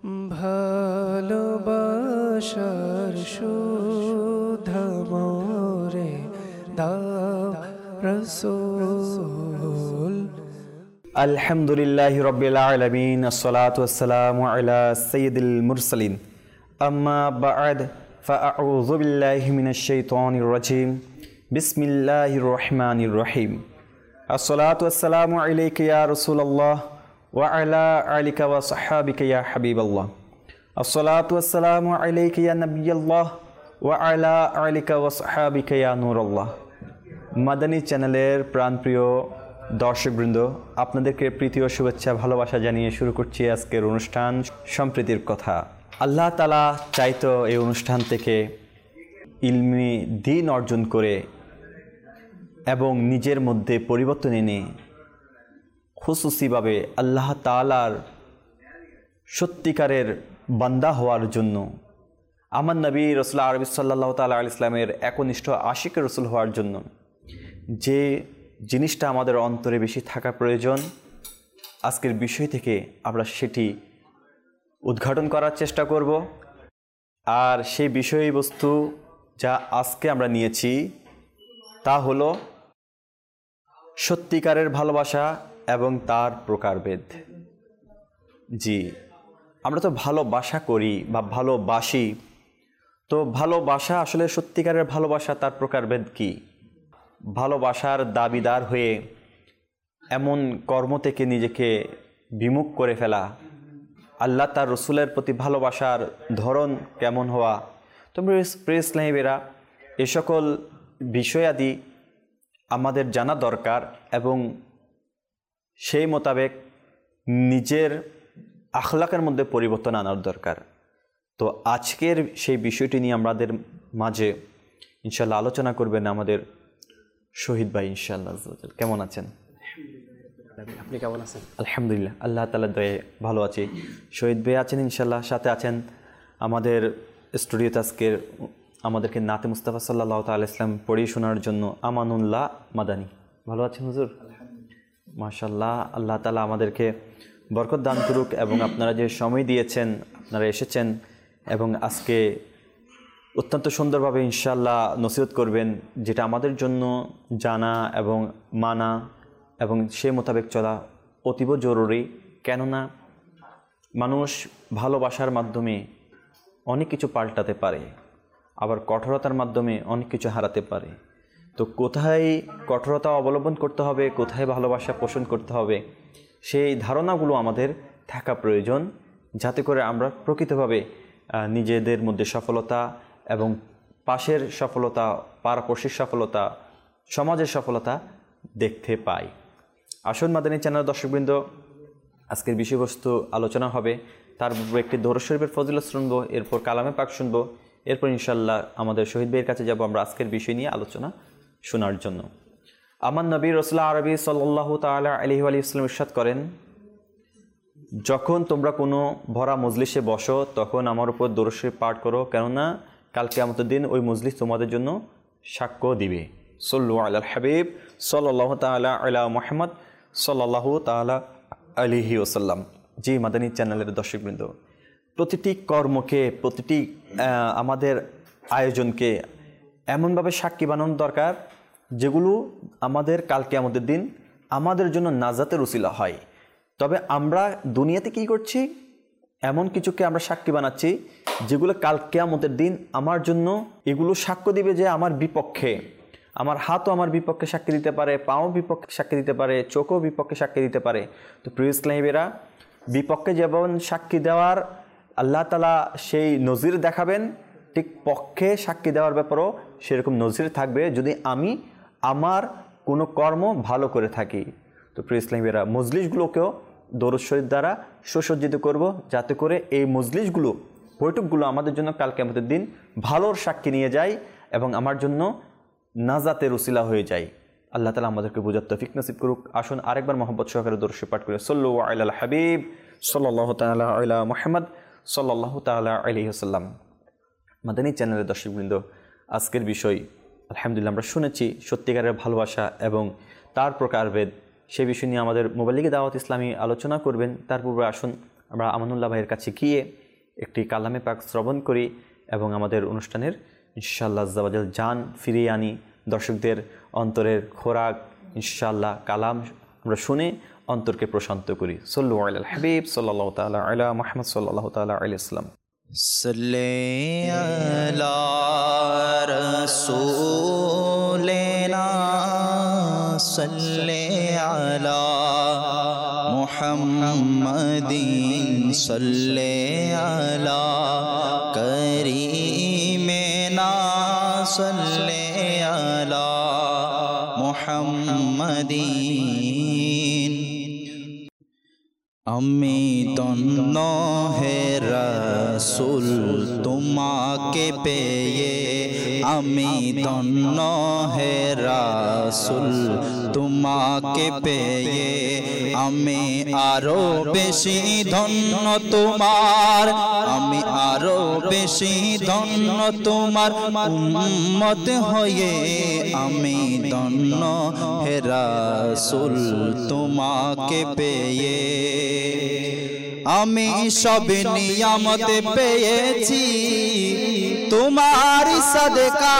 ভালোবাসার সুধা মোরে দাও রাসূল। আলহামদুলিল্লাহি রাব্বিল আলামিন, আসসালাতু ওয়াসসালামু আলা সাইয়্যিদিল মুরসালিন, আম্মা বা'দ, ফাআউযু বিল্লাহি মিনাশ শাইতানির রাজীম, বিসমিল্লাহির রহমানির রহিম। আসসালাতু ওয়াসসালামু আলাইকা ইয়া রাসূলুল্লাহ ওয়া আলা আলিকা ওয়া সাহবিকা ইয়া হাবিবাল্লাহ। আসসালাতু ওয়াসসালামু আলাইকা ইয়া নবিয়াল্লাহ ওয়া আলা আলিকা ওয়া সাহবিকা ইয়া নূরাল্লাহ। মাদানী চ্যানেলের প্রাণপ্রিয় দর্শকবৃন্দ, আপনাদেরকে প্রীতি ও শুভেচ্ছা ভালোবাসা জানিয়ে শুরু করছি আজকের অনুষ্ঠান সম্প্রীতির কথা। আল্লাহ তাআলা চাইতো এই অনুষ্ঠান থেকে ইলমি দ্বীন অর্জন করে এবং নিজের মধ্যে পরিবর্তন এনে খুসুসিভাবে আল্লাহ তাআলার সত্যিকারের বান্দা হওয়ার জন্য, আমার নবী রাসূলুল্লাহ আরবি সাল্লাল্লাহু তাআলা আলাইহি ইসলামের একনিষ্ঠ আশিক রাসূল হওয়ার জন্য যে জিনিসটা আমাদের অন্তরে বেশি থাকা প্রয়োজন, আজকের বিষয় থেকে আমরা সেটি উদ্ঘাটন করার চেষ্টা করব। আর সেই বিষয়বস্তু যা আজকে আমরা নিয়েছি তা হলো সত্যিকারের ভালোবাসা এবং তার প্রকারভেদ। জি, আমরা তো ভালোবাসা করি বা ভালোবাসি, তো ভালোবাসা আসলে সত্যিকারের ভালোবাসা তার প্রকারভেদ কি? ভালোবাসার দাবিদার হয়ে এমন কর্ম থেকে নিজেকে বিমুখ করে ফেলা, আল্লাহ তার রসুলের প্রতি ভালোবাসার ধরন কেমন হওয়া, তোমরা প্রিয় ইসলামীরা এ সকল বিষয়াদি আমাদের জানা দরকার এবং সেই মোতাবেক নিজের আখলাকের মধ্যে পরিবর্তন আনার দরকার। তো আজকের সেই বিষয়টি নিয়ে আমাদের মাঝে ইনশাল্লাহ আলোচনা করবেন আমাদের শহীদ ভাই। ইনশাআল্লাহ কেমন আছেন? আপনি কেমন আছেন? আলহামদুলিল্লাহ, আল্লাহ তাআলার দয়ায় ভালো আছি। শহীদ ভাই আছেন ইনশাআল্লাহ, সাথে আছেন আমাদের স্টুডিওতে আজকের আমাদেরকে নাতে মুস্তাফা সাল্লাল্লাহু তাআলা ইসলাম পড়িয়ে শোনার জন্য আমানুল্লাহ মাদানী। ভালো আছেন হুজুর? মাশাআল্লাহ, আল্লাহ তাআলা আমাদেরকে বরকত দান করুক এবং আপনারা যে সময় দিয়েছেন, আপনারা এসেছেন এবং আজকে অত্যন্ত সুন্দরভাবে ইনশাআল্লাহ নসিহত করবেন, যেটা আমাদের জন্য জানা এবং মানা এবং সে মোতাবেক চলা অতীব জরুরি। কেননা মানুষ ভালোবাসার মাধ্যমে অনেক কিছু পাল্টাতে পারে, আবার কঠোরতার মাধ্যমে অনেক কিছু হারাতে পারে। তো কোথায় কঠোরতা অবলম্বন করতে হবে, কোথায় ভালোবাসা পোষণ করতে হবে, সেই ধারণাগুলো আমাদের থাকা প্রয়োজন, যাতে করে আমরা প্রকৃতভাবে নিজেদের মধ্যে সফলতা এবং পাশের সফলতা, পাড়াপড়শির সফলতা, সমাজের সফলতা দেখতে পাই। আসুন মাদানী চ্যানেল দর্শকবৃন্দ, আজকের বিষয়বস্তু আলোচনা হবে, তার একটি দরুদ শরীফের ফজিলত শুনব, এরপর কালামে পাক শুনব, এরপর ইনশাআল্লাহ আমাদের শহীদ ভাইয়ের কাছে যাব আমরা আজকের বিষয় নিয়ে আলোচনা শোনার জন্য। আমার নবী রাসূলুল্লাহ আরবি সাল্লাল্লাহু তাআলা আলাইহি ওয়া সাল্লাম ইরশাদ করেন, যখন তোমরা কোনো ভরা মজলিসে বসো তখন আমার উপর দরুদ শরীফ পাঠ করো, কেননা কাল কিয়ামতের দিন ওই মজলিস তোমাদের জন্য সাক্ষ্য দিবে। সাল্লু আলাল হাবিব সাল্লাল্লাহু তাআলা আলা মুহাম্মদ সাল্লাল্লাহু তাআলা আলাইহি ওয়াসাল্লাম। জি মাদানী চ্যানেলের দর্শকবৃন্দ, প্রতিটি কর্মকে, প্রতিটি আমাদের আয়োজনকে এমনভাবে সাক্ষী বানানো দরকার যেগুলো আমাদের কাল কিয়ামতের দিন আমাদের জন্য নাজাতের উসিলা হয়। তবে আমরা দুনিয়াতে কি করছি, এমন কিছুকে আমরা সাক্ষী বানাচ্ছি যেগুলো কাল কিয়ামতের দিন আমার জন্য এগুলো সাক্ষ্য দিবে যে আমার বিপক্ষে, আমার হাতও আমার বিপক্ষে সাক্ষী দিতে পারে, পাও বিপক্ষে সাক্ষী দিতে পারে, চোখও বিপক্ষে সাক্ষী দিতে পারে। তো প্রিয় ইসলামীরা, বিপক্ষে যেমন সাক্ষী দেওয়ার আল্লাহ তাআলা সেই নজির দেখাবেন, ঠিক পক্ষে সাক্ষী দেওয়ার ব্যাপারেও সেরকম নজির থাকবে যদি আমি আমার কোনো কর্ম ভালো করে থাকি। তো প্রিয় ইসলামীরা, মজলিসগুলোকেও দরুদ শরীফ দ্বারা সুসজ্জিত করব, যাতে করে এই মজলিসগুলো, বৈঠকগুলো আমাদের জন্য কাল কিয়ামতের দিন ভালোর সাক্ষী নিয়ে যায় এবং আমার জন্য নাজাতের উসিলা হয়ে যায়। আল্লাহ তাআলা আমাদেরকে বুঝার তৌফিক নসিব করুক। আসুন আরেকবার মহব্বত সহকারে দরুদ শরীফ পাঠ করে সাল্লু আলাল হাবিব সাল্লাল্লাহু তাআলা আলা মুহাম্মদ সাল্লাল্লাহু তাআলা আলাইহি ওয়াসাল্লাম। মাদানী চ্যানেলের দর্শকবৃন্দ, আজকের বিষয় আলহামদুলিল্লাহ আমরা শুনেছি সত্যিকারের ভালোবাসা এবং তার প্রকারভেদ। সে বিষয় নিয়ে আমাদের মোবাল্লিগে দাওয়াত ইসলামী আলোচনা করবেন। তার পূর্বে আসুন আমরা আমানুল্লাহ ভাইয়ের কাছে গিয়ে একটি কালামে পাক শ্রবণ করি এবং আমাদের অনুষ্ঠানের ইনশাআল্লাহ আজ্জা ওয়া জাল জান ফিরিয়ে আনি। দর্শকদের অন্তরের খোরাক ইনশাআল্লাহ কালাম আমরা শুনে অন্তরকে প্রশান্ত করি। সল্লু আলাল হাবিব সাল্লাল্লাহু তাআলা আলা মুহাম্মদ সাল্লাল্লাহু তাআলা আলাইহি ওয়াসাল্লাম। सल्ले अला रसूलिना सल्ले अला मुहम्मदिन सल्ले अला करीमिना सल्ले अला मुहम्मदिन। আমি ধন্য হে রাসূল তোমাকে পেয়ে, আমি ধন্য হে রাসূল তোমাকে পেয়ে, আমি আরো বেশি ধন্য তোমার, আমি আরো বেশি ধন্য তোমার উম্মত হয়ে, আমি ধন্য হে রাসূল তোমাকে পেয়ে। আমি সব নিয়ামত পেয়েছি তোমার সদকা,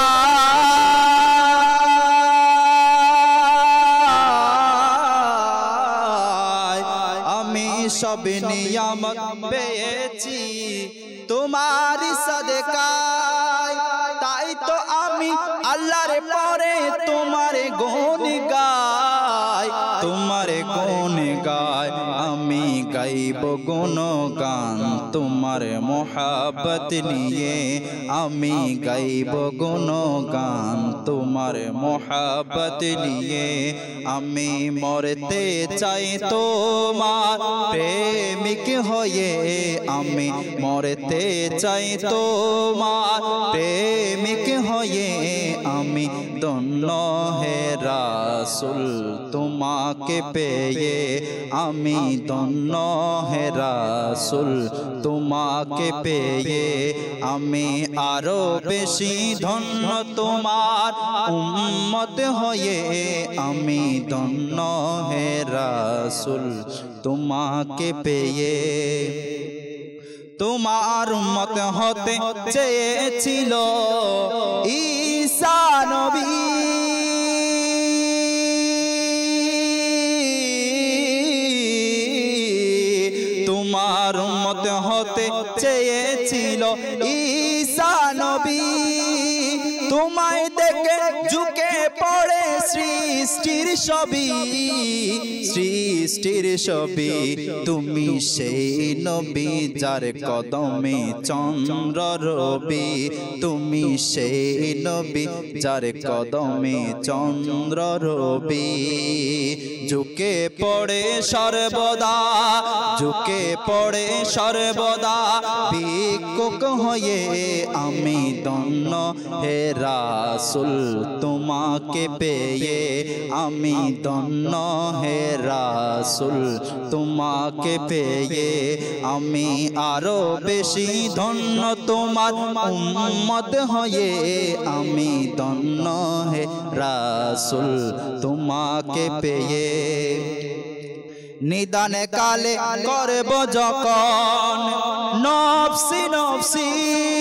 আমি সব নিয়ামত পেয়েছি তোমার সদকায়, তাই তো আমি আল্লাহর পরে তোমার গুণ গাই, তোমার গুণ গাই, আমি গাইব গুণগান তোমার মোহাব্বত নিয়ে, আমি গাইব গুণগান তোমার মোহাব্বত নিয়ে। আমি মরতে চাই তোমার প্রেমিক হয়ে, আমি মরতে চাই তোমার প্রেমিক হয়ে, আমি ধন্য হে রাসূল তোমাকে পেয়ে, আমি ধন্য হে রাসূল তোমাকে পেয়ে, আমি আরো বেশি ধন্য তোমার উম্মত হয়ে, আমি ধন্য হে রাসূল তোমাকে পেয়ে। তোমার উম্মত হতে চেয়েছিল ঈসা নবী, তোমার উম্মত হতে চেয়েছিল ঈসা নবী, তোমায় দেখে ঝুঁকে পড়ে সৃষ্টির সবই, সৃষ্টির সবই। তুমি সেই নবী যার কদমে চন্দ্র রবি, তুমি সেই নবী যার কদমে চন্দ্র রবি। ঝুঁকে পড়ে সর্বদা, ঝুঁকে পড়ে সর্বদা ভিক্ষুক হয়ে, আমি ধন্য হে রাসূল তোমাকে পেয়ে, আমি ধন্য হে রাসূল তোমাকে পেয়ে, আমি আরো বেশি ধন্য তোমার উম্মত হয়ে, আমি ধন্য হে রাসূল তোমাকে পেয়ে। নিদানে কালে করব যখন নফসি নফসি,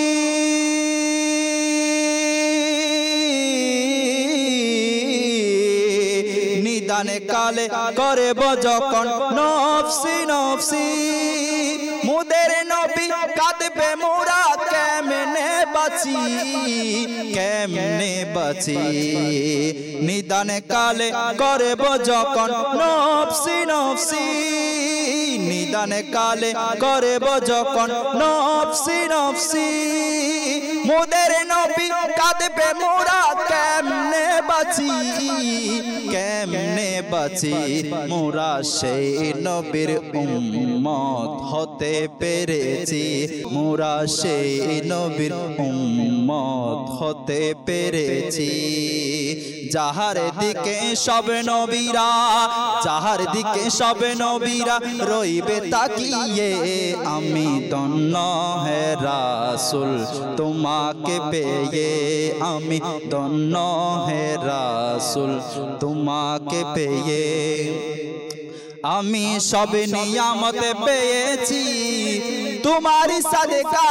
নিদানে কালে করব যখন নফসি নফসি, মুদের নবী কাঁদবে মোরা কেমনে বাঁচি, কেমনে বাঁচি। নিদানে কালে করব যখন নফসি নফসি, নিদানে কালে করব যখন নফসি নফসি, মুদের নবী কাঁদবে মোরা কেমনে বাঁচি, কেমনে বাঁচি। মোরা সেই নবীর উম্মত হতে পেরেছি, মোরা সেই নবীর উম্মত হতে পেরেছি। যাহার দিকে সব নবীরা, যাহার দিকে সব নবীরা রইবে তাকিয়ে, আমি ধন্য হে রাসূল তোমাকে পেয়ে, আমি ধন্য হে রাসূল তোমাকে পেয়ে। আমি সব নিয়ামত পেয়েছি তোমারই সাদকা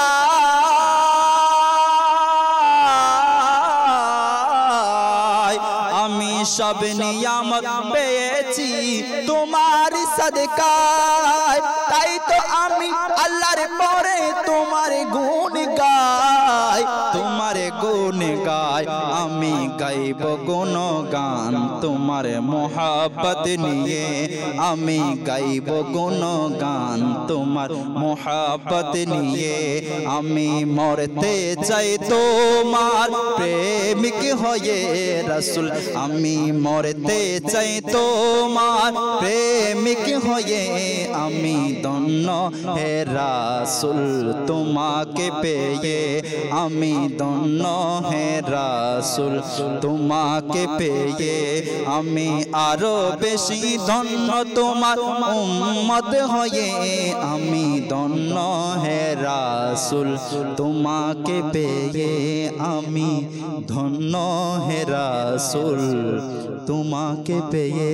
আমি সব নিয়ামত পেয়েছি তোমারই সাদকায় তাই তো আমি আল্লাহর পরে তোমার গুণ গাই তোমার গুণ গাই আমি গাইব গুণগান তোমার মোহাব্বত নিয়ে আমি গাইব গুণগান তোমার মোহাব্বত নিয়ে আমি মরতে চাই তোমার প্রেমিক হয়ে রাসূল আমি মরতে চাই তোমার প্রেমিক হয়ে আমি ধন্য হে রাসূল তোমাকে পেয়ে আমি ধন্য হে রাসূল তোমাকে পেয়ে আমি আরো বেশি ধন্য তোমার উম্মত হয়ে আমি ধন্য হে রাসূল তোমাকে পেয়ে আমি ধন্য হে রাসূল তোমাকে পেয়ে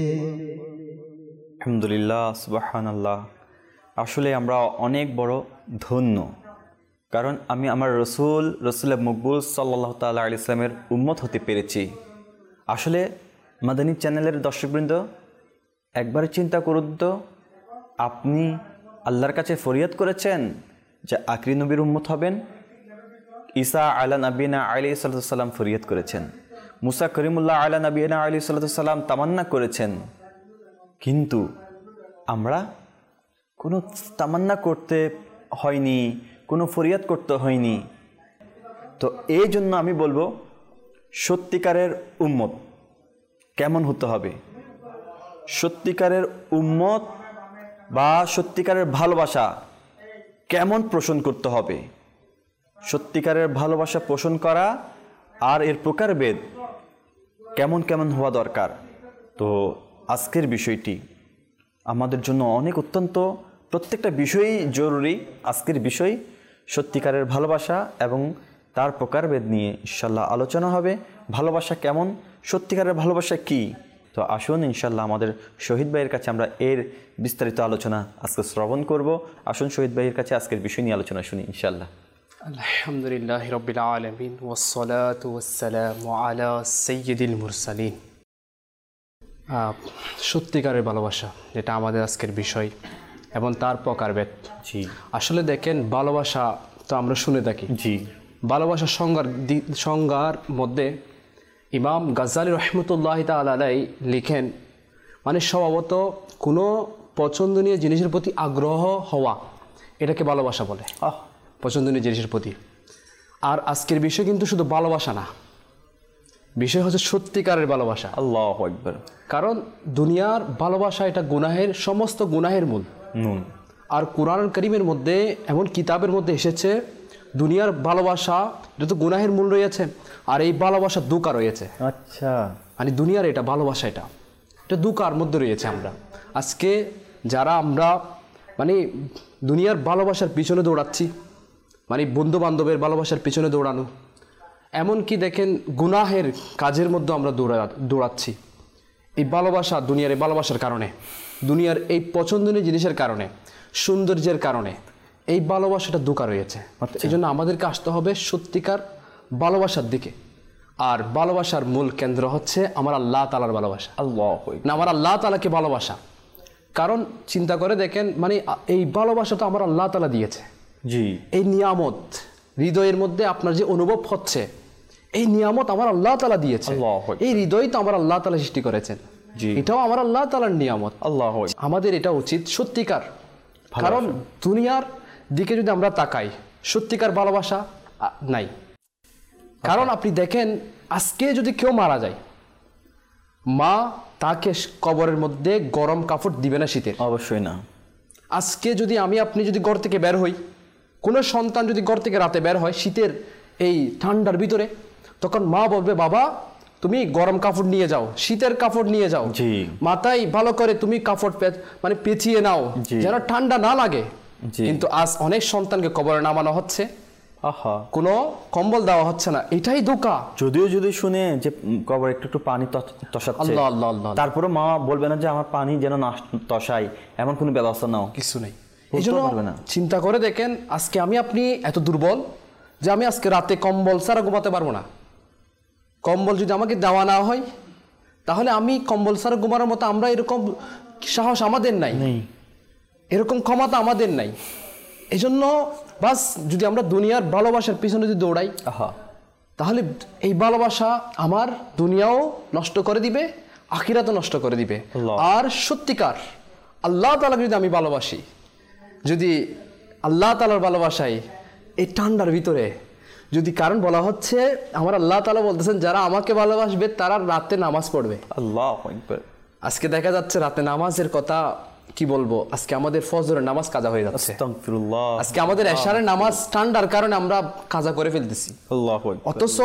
আলহামদুলিল্লাহ সুবহানাল্লাহ আসলে আমরা অনেক বড় ধন্য কারণ আমি আমার রসুল মকবুল সাল্লাল্লাহু তাআলা আলাইহি ইসলামের উম্মত হতে পেরেছি আসলে মাদানী চ্যানেলের দর্শকবৃন্দ একবার চিন্তা করুন তো আপনি আল্লাহর কাছে ফরিয়াদ করেছেন যে আখরি নবীর উম্মত হবেন ঈসা আলা নবীনা আলাইহিস সালাম ফরিয়াদ করেছেন মুসা করিমুল্লাহ আলা নবীনা আলাইহিস সালাম তামান্না করেছেন কিন্তু আমরা কোনো তামান্না করতে হয়নি কোনো ফরিয়াদ করতে হয়নি তো এই জন্য আমি বলবো সত্যিকারের উম্মত কেমন হতে হবে সত্যিকারের উম্মত বা সত্যিকারের ভালোবাসা কেমন পোষণ করতে হবে সত্যিকারের ভালোবাসা পোষণ করা আর এর প্রকারভেদ কেমন কেমন হওয়া দরকার তো আজকের বিষয়টি আমাদের জন্য অনেক অত্যন্ত প্রত্যেকটা বিষয়ই জরুরি আজকের বিষয় সত্যিকারের ভালোবাসা এবং তার প্রকারভেদ নিয়ে ইনশাআল্লাহ আলোচনা হবে ভালোবাসা কেমন সত্যিকারের ভালোবাসা কি তো আসুন ইনশাআল্লাহ আমাদের শহীদ ভাইয়ের কাছে আমরা এর বিস্তারিত আলোচনা আজকে শ্রবণ করব আসুন শহীদ ভাইয়ের কাছে আজকের বিষয় নিয়ে আলোচনা শুনি ইনশাআল্লাহ আলহামদুলিল্লাহি রাব্বিল আলামিন ওয়াসসালাতু ওয়াসসালামু আলা সাইয়্যিদিল মুরসালিন সত্যিকারের ভালোবাসা যেটা আমাদের আজকের বিষয় এবং তার প্রকারভেদ জি আসলে দেখেন ভালোবাসা তো আমরা শুনে থাকি জি ভালোবাসার সংজ্ঞার মধ্যে ইমাম গাজ্জালী রহমতুল্লাহি তাআলা আলাইহি লিখেন মানে স্বভাবত কোনো পছন্দনীয় জিনিসের প্রতি আগ্রহ হওয়া এটাকে ভালোবাসা বলে পছন্দনীয় জিনিসের প্রতি আর আজকের বিষয় কিন্তু শুধু ভালোবাসা না বিষয় হচ্ছে সত্যিকারের ভালোবাসা আল্লাহু আকবার কারণ দুনিয়ার ভালোবাসা এটা গুনাহের সমস্ত গুনাহের মূল আর কুরআন কারীমের মধ্যে এমন কিতাবের মধ্যে এসেছে দুনিয়ার ভালোবাসা এটা তো গুনাহের মূল রয়েছে আর এই ভালোবাসা দুকা রয়েছে আচ্ছা মানে দুনিয়ার এটা ভালোবাসা এটা দুকার মধ্যে রয়েছে আমরা আজকে যারা আমরা মানে দুনিয়ার ভালোবাসার পিছনে দৌড়াচ্ছি মানে বন্ধু বান্ধবের ভালোবাসার পিছনে দৌড়ানো এমনকি দেখেন গুনাহের কাজের মধ্যে আমরা দৌড়াচ্ছি এই ভালোবাসা দুনিয়ার এই ভালোবাসার কারণে দুনিয়ার এই পছন্দনীয় জিনিসের কারণে সৌন্দর্যের কারণে এই ভালোবাসাটা দুকা রয়েছে এই জন্য আমাদেরকে আসতে হবে সত্যিকার ভালোবাসার দিকে আর ভালোবাসার মূল কেন্দ্র হচ্ছে আমার আল্লাহ তাআলার ভালোবাসা না আমার আল্লাহ তাআলাকে ভালোবাসা কারণ চিন্তা করে দেখেন মানে এই ভালোবাসা তো আমার আল্লাহ তাআলা দিয়েছে জি এই নিয়ামত হৃদয়ের মধ্যে আপনার যে অনুভব হচ্ছে এই নিয়ামত আমার আল্লাহ তাআলা দিয়েছে এই হৃদয় তো আমার আল্লাহ তাআলা সৃষ্টি করেছেন এটাও আমার আল্লাহ তাআলার নিয়ামত আমাদের এটা উচিত সত্যিকার কারণ দুনিয়ার দিকে যদি আমরা তাকাই সত্যিকার ভালোবাসা নাই কারণ আপনি দেখেন আজকে যদি কেউ মারা যায় মা তাকে কবরের মধ্যে গরম কাপড় দিবে না শীতের অবশ্যই না আজকে যদি আপনি যদি ঘর থেকে বের হই কোনো সন্তান যদি ঘর থেকে রাতে বের হয় শীতের এই ঠান্ডার ভিতরে তখন মা বলবে বাবা তুমি গরম কাপড় নিয়ে যাও শীতের কাপড় নিয়ে যাও মাথায় ভালো করে তুমি কাপড় মানে পেঁচিয়ে নাও যেন ঠান্ডা না লাগে কিন্তু আজ অনেক সন্তানকে কবরে নামানো হচ্ছে আহা, কোনো কম্বল দেওয়া হচ্ছে না, এটাই ধোঁকা। যদিও যদি শুনে যে কবর একটু একটু পানি তসাচ্ছে, আল্লাহ আল্লাহ আল্লাহ, তারপরে মা বলবে না যে আমার পানি যেন না তসাই, এমন কোনো ব্যবস্থা নাও, কিছু নেই। বলতেও এই জন্য পারবে না। চিন্তা করে দেখেন, আজকে আমি আপনি এত দুর্বল যে আমি আজকে রাতে কম্বল ছাড়া ঘুমাতে পারবো না। কম্বল যদি আমাকে দেওয়া না হয়, তাহলে আমি কম্বল ছাড়া ঘুমানোর মতো আমরা এরকম সাহস আমাদের নাই, এরকম ক্ষমতা আমাদের নাই। এই জন্য বাস যদি আমরা দুনিয়ার ভালোবাসার পিছনে যদি দৌড়াই, আহা, তাহলে এই ভালোবাসা আমার দুনিয়াও নষ্ট করে দিবে, আখিরাতও নষ্ট করে দিবে। আল্লাহ। আর সত্যিকার আল্লাহ তাআলাকে যদি আমি ভালোবাসি, যদি আল্লাহ তাআলার ভালোবাসাই এই ঠান্ডার ভিতরে যদি, কারণ বলা হচ্ছে আমার আল্লাহ তাআলা বলতেছেন যারা আমাকে ভালোবাসবে তারা রাতে নামাজ পড়বে। আল্লাহু আকবার। আজকে দেখা যাচ্ছে রাতে নামাজের কথা কি বলবো, আজকে আমাদের ফজরের নামাজ কাজা হয়ে যাচ্ছে, আস্তাগফিরুল্লাহ। আজকে আমাদের এশারের নামাজ ঠান্ডার কারণে আমরা কাজা করে ফেলতেছি। আল্লাহু আকবার। অথচ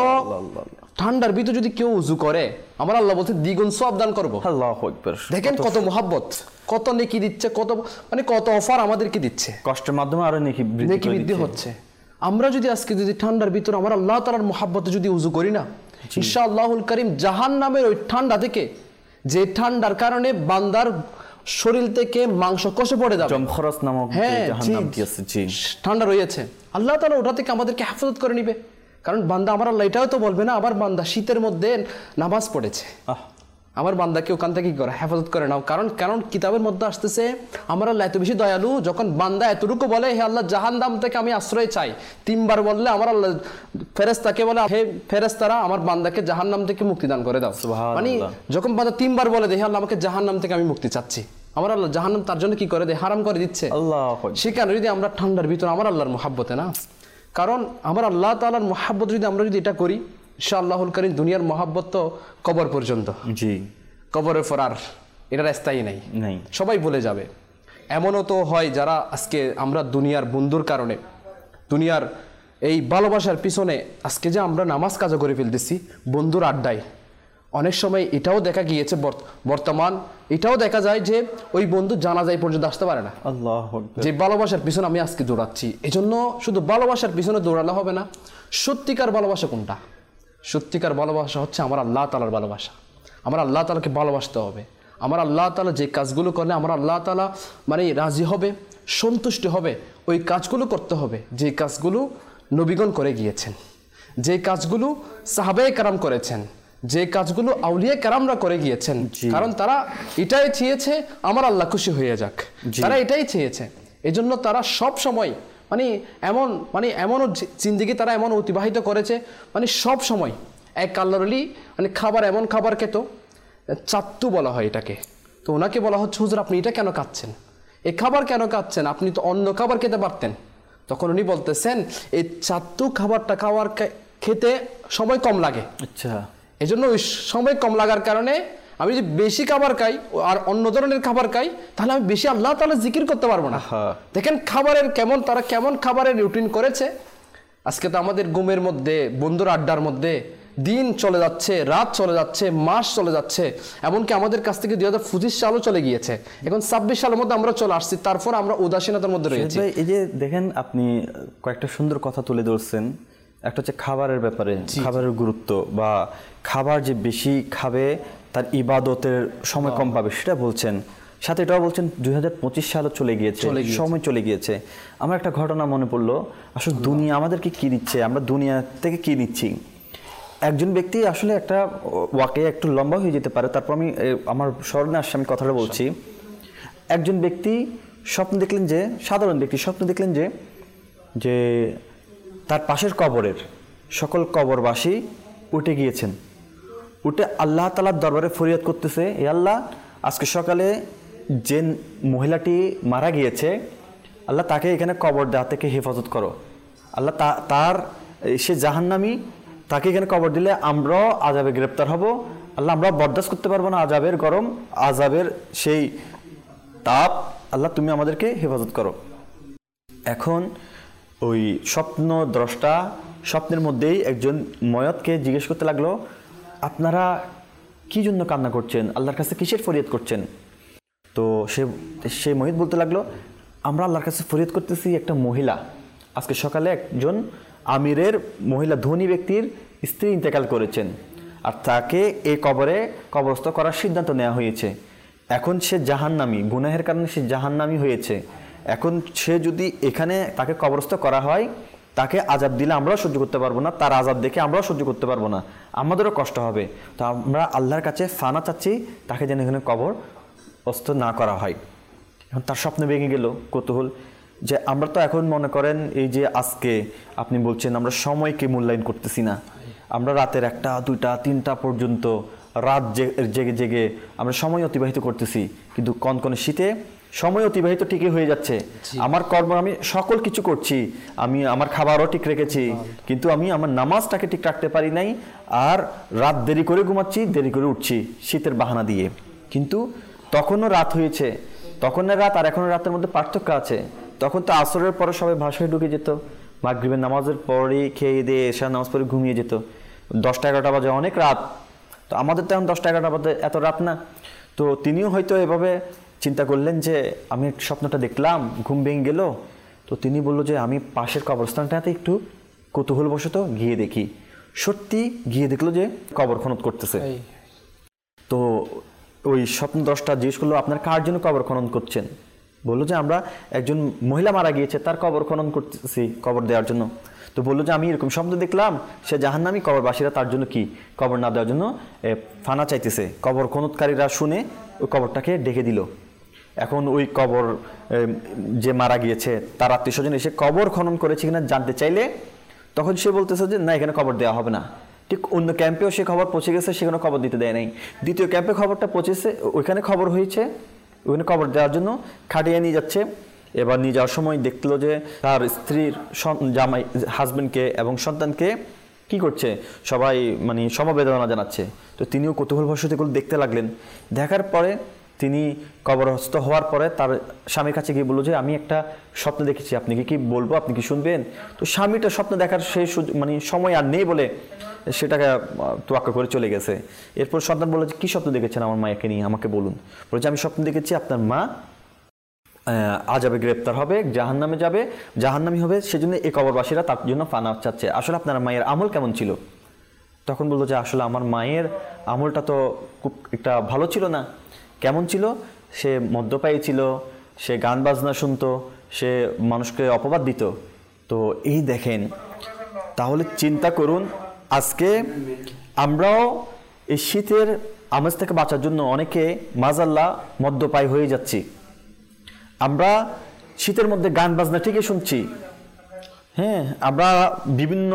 ঠান্ডার ভিতরে যদি কেউ উজু করে, আমার আল্লাহ বলতে দ্বিগুণ সওয়াব দান করব। আল্লাহু আকবার। দেখেন কত মুহাব্বত, কত নেকি দিচ্ছে, কত মানে কত অফার আমাদেরকে দিচ্ছে, কষ্টের মাধ্যমে আরো নেকি বৃদ্ধি হচ্ছে। আমরা যদি আজকে যদি ঠান্ডার ভিতরে আমার আল্লাহ তাআলার মুহাব্বতে যদি উজু করি না, ইনশাআল্লাহুল কারীম জাহান্নামের ওই ঠান্ডা থেকে, যে ঠান্ডার কারণে বান্দার শরীর থেকে মাংস কষে পড়ে যাবে, জমখরস নামক হ্যাঁ, জাহান্নামটি আছে, জি, ঠান্ডা রয়েছে, আল্লাহ তাআলা ওটা থেকে আমাদেরকে হেফাজত করে নিবে। কারণ বান্দা আমার আল্লাহ এটাও তো বলবে না, আবার বান্দা শীতের মধ্যে নামাজ পড়েছে, আমার বান্দাকে ওখান থেকে কি করে হেফাজত করে নাও। কারণ কিতাবের মধ্যে আসতেছে আমার আল্লাহ এত বেশি দয়ালু, যখন বান্দা এতটুকু বলে হে আল্লাহ জাহান্নাম থেকে আমি আশ্রয় চাই, 3 বার বললে আমার আল্লাহ ফেরেশতাকে বলে হে ফেরেশতারা আমার বান্দাকে জাহান্নাম থেকে মুক্তি দান করে দাও। মানে যখন বান্দা 3 বার বলে হে আল্লাহ আমাকে জাহান্নাম থেকে আমি মুক্তি চাচ্ছি, আমার আল্লাহ জাহান্নাম তার জন্য কি করে দেয়, হারাম করে দিচ্ছে। সেখানে যদি আমরা ঠান্ডার ভিতরে আমার আল্লাহর মুহাব্বতে না, কারণ আমার আল্লাহ তাআলার মুহাব্বত যদি আমরা যদি এটা করি, ইনশাআল্লাহুল কারীম দুনিয়ার মুহাব্বত তো কবর পর্যন্ত, জি, কবরের পর আর এটা স্থায়ী নাই, সবাই ভুলে যাবে। এমনও তো হয় যারা আজকে আমরা দুনিয়ার বন্ধুর কারণে, দুনিয়ার এই ভালোবাসার পিছনে আজকে যে আমরা নামাজ কাজা করে ফেলতেছি বন্ধুর আড্ডায়, অনেক সময় এটাও দেখা গিয়েছে, বর্তমান এটাও দেখা যায় যে ওই বন্ধু জানাজায় পর্যন্ত আসতে পারে না। আল্লাহু আকবার। যে ভালোবাসার পিছনে আমি আজকে দৌড়াচ্ছি, এজন্য শুধু ভালোবাসার পিছনে দৌড়ালে হবে না, সত্যিকার ভালোবাসা কোনটা? সত্যিকার ভালোবাসা হচ্ছে আমার আল্লাহ তাআলার ভালোবাসা। আমার আল্লাহ তাআলাকে ভালোবাসতে হবে। আমার আল্লাহ তাআলা যে কাজগুলো করলে আমার আল্লাহ তাআলা মানে রাজি হবে, সন্তুষ্ট হবে, ওই কাজগুলো করতে হবে যে কাজগুলো নবীগণ করে গিয়েছেন, যে কাজগুলো সাহাবায়ে কেরাম করেছেন, যে কাজগুলো আউলিয়া কেরামরা করে গিয়েছেন। কারণ তারা এটাই চেয়েছে আমার আল্লাহ খুশি হয়ে যাক, তারা এটাই চেয়েছে। এজন্য তারা সব সময় এমনও জিন্দেগি তারা এমন অতিবাহিত করেছে, মানে সব সময় এক আল্লাহর ওলি মানে এমন খাবার খেত, চাত্তু বলা হয় এটাকে। তো ওনাকে বলা হচ্ছে হুজুর আপনি এটা কেন খাচ্ছেন, এই খাবার কেন খাচ্ছেন, আপনি তো অন্য খাবার খেতে পারতেন। তখন উনি বলতেছেন এই চাত্তু খাবারটা খেতে সময় কম লাগে, আচ্ছা, এই জন্য ওই সময় কম লাগার কারণে আমি যদি বেশি খাবার খাই আর অন্য ধরনের খাবার খাই, তাহলে আমি বেশি আল্লাহ তাআলা জিকির করতে পারবো না। দেখেন তারা কেমন খাবারের রুটিন করেছে। আজকে তো আমাদের ঘুমের মধ্যে, বন্ধুর আড্ডার মধ্যে দিন চলে যাচ্ছে, রাত চলে যাচ্ছে, মাস চলে যাচ্ছে, এমনকি আমাদের কাছ থেকে 2025 সালও চলে গিয়েছে, এখন 26 সালের মধ্যে আমরা চলে আসছি, তারপর আমরা উদাসীনতার মধ্যে রয়েছি। এই যে দেখেন আপনি কয়েকটা সুন্দর কথা তুলে ধরছেন। একটা হচ্ছে খাবারের ব্যাপারে, খাবারের গুরুত্ব, বা খাবার যে বেশি খাবে তার ইবাদতের সময় কম পাবে সেটা বলছেন। সাথে এটাও বলছেন 2025 সালও চলে গিয়েছে, সময় চলে গিয়েছে। আমার একটা ঘটনা মনে পড়লো, আসলে দুনিয়া আমাদেরকে কি দিচ্ছে, আমরা দুনিয়া থেকে কি নিচ্ছি। একজন ব্যক্তি আসলে একটা ওয়াকে একটু লম্বা হয়ে যেতে পারে, তারপর আমি আমার স্মরণে আসছে, আমি কথাটা বলছি। একজন ব্যক্তি স্বপ্ন দেখলেন যে, সাধারণ ব্যক্তি স্বপ্ন দেখলেন যে তার পাশের কবরের সকল কবরবাসী উঠে গিয়েছেন, উঠে আল্লাহ তাআলার দরবারে ফরিয়াদ করতেছে, এ আল্লাহ আজকে সকালে যে মহিলাটি মারা গিয়েছে, আল্লাহ তাকে এখানে কবর দেওয়া থেকে হেফাজত করো, আল্লাহ তার সে জাহান্নামী, তাকে এখানে কবর দিলে আমরাও আযাবে গ্রেপ্তার হব, আল্লাহ আমরা বরদাস্ত করতে পারবো না আযাবের গরম, আযাবের সেই তাপ, আল্লাহ তুমি আমাদেরকে হেফাজত করো। এখন ওই স্বপ্ন দ্রষ্টা স্বপ্নের মধ্যেই একজন ময়তকে জিজ্ঞেস করতে লাগলো, আপনারা কি জন্য কান্না করছেন, আল্লাহর কাছে কিসের ফরিয়াদ করছেন? তো সে মহিত বলতে লাগলো, আমরা আল্লাহর কাছে ফরিয়াদ করতেছি, একটা মহিলা আজকে সকালে একজন আমিরের মহিলা ধনী ব্যক্তির স্ত্রী ইন্তেকাল করেছেন, আর তাকে এই কবরে কবরস্থ করার সিদ্ধান্ত নেওয়া হয়েছে। এখন সে জাহান্নামী, গুনাহের কারণে সে জাহান্নামী হয়েছে। এখন সে যদি এখানে তাকে কবরস্থ করা হয়, তাকে আযাব দিলে আমরাও সহ্য করতে পারবো না, তার আযাব দেখে আমরাও সহ্য করতে পারবো না, আমাদেরও কষ্ট হবে। তো আমরা আল্লাহর কাছে ফানা চাচ্ছি তাকে যেন এখানে কবরস্থ না করা হয়। এখন তার স্বপ্ন ভেঙে গেল, কৌতূহল যে আমরা তো এখন মনে করেন এই যে আজকে আপনি বলছেন আমরা সময়কে মূল্যায়ন করতেছি না, আমরা রাতের 1টা 2টা 3টা পর্যন্ত রাত জেগে জেগে আমরা সময় অতিবাহিত করতেছি, কিন্তু কনকনে শীতে সময় অতিবাহিত ঠিকই হয়ে যাচ্ছে। আমার কর্ম আমি সকল কিছু করছি, আমি আমার খাবারও ঠিক রেখেছি, কিন্তু আমি আমার নামাজটাকে ঠিক রাখতে পারি নাই, আর রাত দেরি করে ঘুমাচ্ছি, দেরি করে উঠছি শীতের বাহানা দিয়ে। কিন্তু তখনও রাত হয়েছে, তখনের রাত আর এখনের রাতের মধ্যে পার্থক্য আছে। তখন তো আসরের পরে সবাই বাসায় ঢুকে যেত, মাগরিবের নামাজের পরে খেয়ে দিয়ে এশা নামাজ পড়ে ঘুমিয়ে যেত। 10টা 11টা বাজে অনেক রাত, তো আমাদের তো এখন 10টা 11টা বাজে এত রাত না। তো তিনিও হয়তো এভাবে চিন্তা করলেন যে আমি স্বপ্নটা দেখলাম, ঘুম ভেঙে গেল। তো তিনি বলল যে আমি পাশের কবরস্থানটাতে একটু কৌতূহলবশত গিয়ে দেখি। সত্যি গিয়ে দেখলো যে কবর খনন করতেছে। তো ওই স্বপ্নদ্রষ্টা জিজ্ঞেস করলো আপনার কার জন্য কবর খনন করছেন? বললো যে আমরা একজন মহিলা মারা গিয়েছে, তার কবর খনন করতেছি কবর দেওয়ার জন্য। তো বললো যে আমি এরকম স্বপ্ন দেখলাম সে জাহান্নামী, কবরবাসীরা তার জন্য কি কবর না দেওয়ার জন্য ফানা চাইতেছে। কবর খননকারীরা শুনে ওই কবরটাকে ডেকে দিল। এখন ওই কবর যে মারা গিয়েছে তার আত্মীয় স্বজন এসে কবর খনন করেছে কিনা জানতে চাইলে তখন সে বলতেছে যে না, এখানে কবর দেওয়া হবে না। ঠিক অন্য ক্যাম্পেও সে খবর পৌঁছে গেছে, সেখানে খবর দিতে দেয় নাই। দ্বিতীয় ক্যাম্পে খবরটা পৌঁছেছে, ওইখানে খবর হয়েছে, ওইখানে খবর দেওয়ার জন্য খাটিয়ে নিয়ে যাচ্ছে। এবার নিয়ে যাওয়ার সময় দেখলো যে তার স্ত্রীর জামাই হাজবেন্ডকে এবং সন্তানকে কি করছে, সবাই মানে সমবেদনা জানাচ্ছে। তো তিনিও কৌতূহলবশত এগুলো দেখতে লাগলেন। দেখার পরে তিনি কবরস্থ হওয়ার পরে তার স্বামীর কাছে গিয়ে বললো যে আমি একটা স্বপ্ন দেখেছি, আপনি কি বলবো, আপনি কি শুনবেন? তো স্বামীটা স্বপ্ন দেখার সেই মানে সময় আর নেই বলে সেটাকে তোয়াক্কা করে চলে গেছে। এরপর সন্তান বললো যে কী স্বপ্ন দেখেছেন আমার মায়াকে নিয়ে, আমাকে বলুন। বলছে আমি স্বপ্ন দেখেছি আপনার মা আযাবে গ্রেপ্তার হবে, জাহান্নামে যাবে, জাহান্নামী হবে, সেজন্য এই কবরবাসীরা তার জন্য ফানা চাচ্ছে। আসলে আপনার মায়ের আমল কেমন ছিল? তখন বললো যে আসলে আমার মায়ের আমলটা তো খুব একটা ভালো ছিল না। কেমন ছিল? সে মদ্যপায়ী ছিল, সে গান বাজনা শুনতো, সে মানুষকে অপবাদ দিত। তো এই দেখেন, তাহলে চিন্তা করুন, আজকে আমরাও এই শীতের আমেজ থেকে বাঁচার জন্য অনেকে মাজাল্লাহ মদ্যপায়ী হয়ে যাচ্ছি। আমরা শীতের মধ্যে গান বাজনা ঠিকই শুনছি, হ্যাঁ, আমরা বিভিন্ন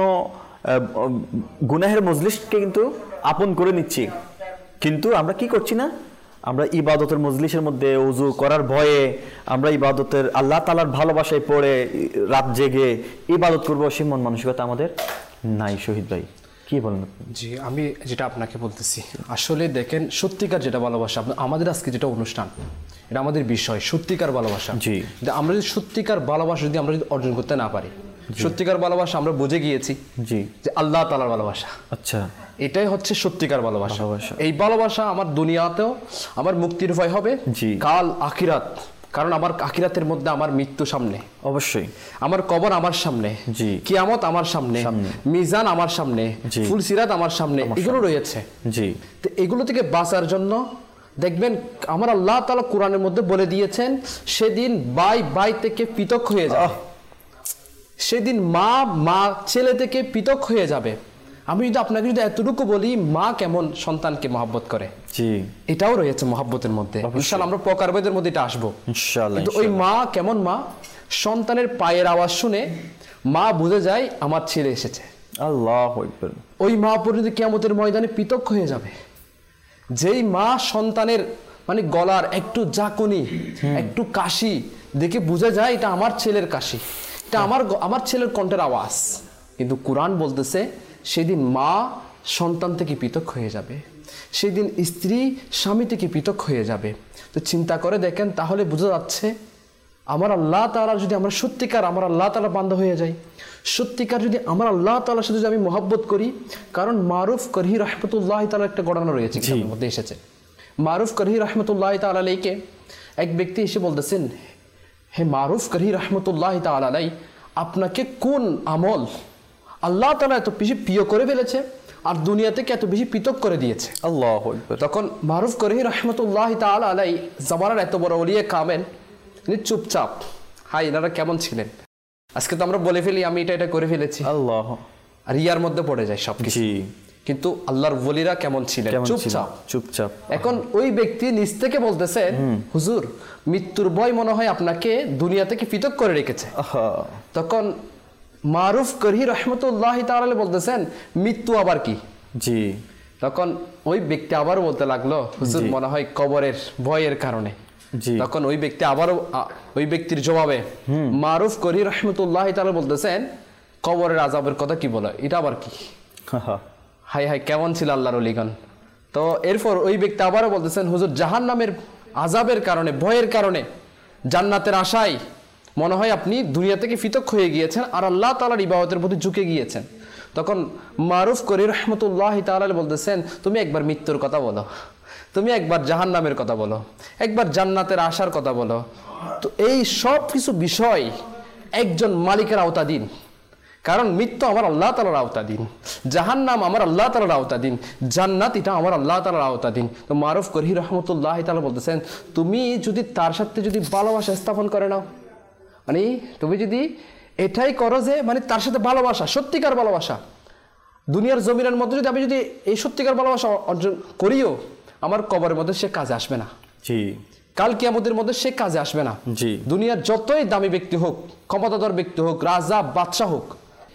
গুনাহের মজলিসকে কিন্তু আপন করে নিচ্ছি, কিন্তু আমরা কি করছি না, আমরা ইবাদতের মজলিসের মধ্যে ওযু করার ভয়ে আমরা ইবাদতের আল্লাহ তাআলার ভালোবাসায় পড়ে রাত জেগে ইবাদত করবো, সে মন মানসিকতা আমাদের নাই। শহীদ ভাই কি বলেন? জি, আমি যেটা আপনাকে বলতেছি, আসলে দেখেন সত্যিকার যেটা ভালোবাসা, আমাদের আজকে যেটা অনুষ্ঠান, এটা আমাদের বিষয় সত্যিকার ভালোবাসা। জি, আমরা যদি সত্যিকার ভালোবাসা যদি আমরা অর্জন করতে না পারি, সত্যিকার ভালোবাসা আমরা বুঝে গিয়েছি জি যে আল্লাহ তাআলার ভালোবাসা। আচ্ছা, এটাই হচ্ছে সত্যিকার ভালোবাসা। এই ভালোবাসা আমার দুনিয়াতেও আমার মুক্তির উপায় হবে, কাল আখিরাত, কারণ আমার আখিরাতের মধ্যে আমার মৃত্যু সামনে, অবশ্যই আমার কবর আমার সামনে, কিয়ামত আমার সামনে, মিজান আমার সামনে, ফুলসিরাত আমার সামনে, এগুলো রয়েছে। জি, তো এগুলো থেকে বাঁচার জন্য দেখবেন আমার আল্লাহ তাআলা কোরআনের মধ্যে বলে দিয়েছেন, সেদিন ভাই থেকে পৃথক হয়ে যাবে, সেদিন মা ছেলে থেকে পৃথক হয়ে যাবে। আমি যদি আপনাকে যদি এতটুকু বলি, মা কেমন সন্তানকে মহব্বত করে, জি, এটাও রয়েছে মহব্বতের মধ্যে। ইনশাআল্লাহ আমরা প্রকারভেদের মধ্যে এটা আসবো ইনশাআল্লাহ। কিন্তু ওই মা কেমন মা, সন্তানের পায়ের আওয়াজ শুনে মা বুঝে যায় আমার ছেলে এসেছে, আল্লাহু আকবার। ওই মা পর্যন্ত কিয়ামতের ময়দানে পৃথক হয়ে যাবে। যেই মা সন্তানের মানে গলার একটু জাকুনি, একটু কাশি দেখে বুঝে যায় এটা আমার ছেলের কাশি, এটা আমার ছেলের কণ্ঠের আওয়াজ। কিন্তু কোরআন বলতেছে সেদিন মা সন্তান থেকে পৃথক হয়ে যাবে, সেদিন স্ত্রী স্বামী থেকে পৃথক হয়ে যাবে। তো চিন্তা করে দেখেন, তাহলে বোঝা যাচ্ছে আমার আল্লাহ তাআলা যদি আমরা সত্যিকার আমার আল্লাহ তাআলা বান্দা হয়ে যাই, সত্যিকার যদি আমার আল্লাহ তাআলার সাথে যদি আমি মহব্বত করি, কারণ মারুফ করহি রহমতুল্লাহ তাআলা একটা ঘটনা রয়েছে কিতাবের মধ্যে এসেছে। মারুফ করহি রহমতুল্লাহ তাআলা আলাইকে এক ব্যক্তি এসে বলতেছেন, হে মারুফ করহি রহমতুল্লাহ তাআলা আলাই, আপনাকে কোন আমল আল্লাহ তাআলা এত বেশি প্রিয় করে ফেলেছে আর দুনিয়া থেকে এত বেশি পৃথক করে দিয়েছে। আল্লাহু আকবার। তখন মারুফ করহি রহমতুল্লাহ তাআলা আলাইহি জামানার এত বড় ওলিয়ে কামেল, তিনি চুপচাপ, হাই এনারা কেমন ছিলেন। আজকে তো আমরা বলে ফেলি আমি এটা করে ফেলেছি, আল্লাহ, আর ইয়ার মধ্যে পড়ে যায় সবকিছু। কিন্তু আল্লাহর ওলিরা কেমন ছিলেন? চুপচাপ চুপচাপ। এখন ওই ব্যক্তি নিজ থেকে বলতেছে, হুজুর মৃত্যুর ভয় মনে হয় আপনাকে দুনিয়া থেকে পৃথক করে রেখেছে। তখন মারুফ করহি রহমতুল্লাহ তাআলা বলতেছেন, মৃত্যু আবার কি? জি। তখন ওই ব্যক্তি আবার বলতে লাগলো, হুজুর মনে হয় কবরের ভয়ের কারণে। তখন ওই ব্যক্তি আবারও ওই ব্যক্তির জবাবে মারুফ করহি রহমতুল্লাহ তাআলা বলতেছেন, কবরের আযাবের কথা কি বলে, এটা আবার কি? হাই হাই, কেমন ছিল আল্লাহর ওলিগণ। তো এরপর ওই ব্যক্তি আবারও বলতেছেন, হুজুর জাহান্নামের আযাবের কারণে, ভয়ের কারণে, জান্নাতের আশায় মনে হয় আপনি দুনিয়া থেকে পৃথক হয়ে গিয়েছেন আর আল্লাহ তাআলার ইবাদতের প্রতি ঝুঁকে গিয়েছেন। তখন মারুফ করহি রহমতুল্লাহ তাআলা বলতেছেন, তুমি একবার মৃত্যুর কথা বলো, তুমি একবার জাহান্নামের কথা বলো, একবার জান্নাতের আশার কথা বলো। তো এই সব কিছু বিষয় একজন মালিকের আওতাধীন, কারণ মৃত্যু আমার আল্লাহ তাআলার আওতাধীন, জাহান্নাম আমার আল্লাহ তাআলার আওতাধীন, জান্নাত এটা আমার আল্লাহ তাআলার আওতাধীন। তো মারুফ করহি রহমতুল্লাহ তাআলা বলতেছেন, তুমি যদি তার সাথে যদি ভালোবাসা স্থাপন করে নাও, মানে তুমি যদি এটাই করো যে মানে তার সাথে ভালোবাসা, সত্যিকার ভালোবাসা, দুনিয়ার জমিনের মধ্যে যদি আমি যদি এই সত্যিকার ভালোবাসা অর্জন করিও, আমার কবরের মধ্যে সে কাজে আসবে না। জি। কাল কিয়ামতের মধ্যে সে কাজে আসবে না। জি। দুনিয়ার যতই দামি ব্যক্তি হোক, ক্ষমতাধর ব্যক্তি হোক, রাজা বাদশাহ হোক,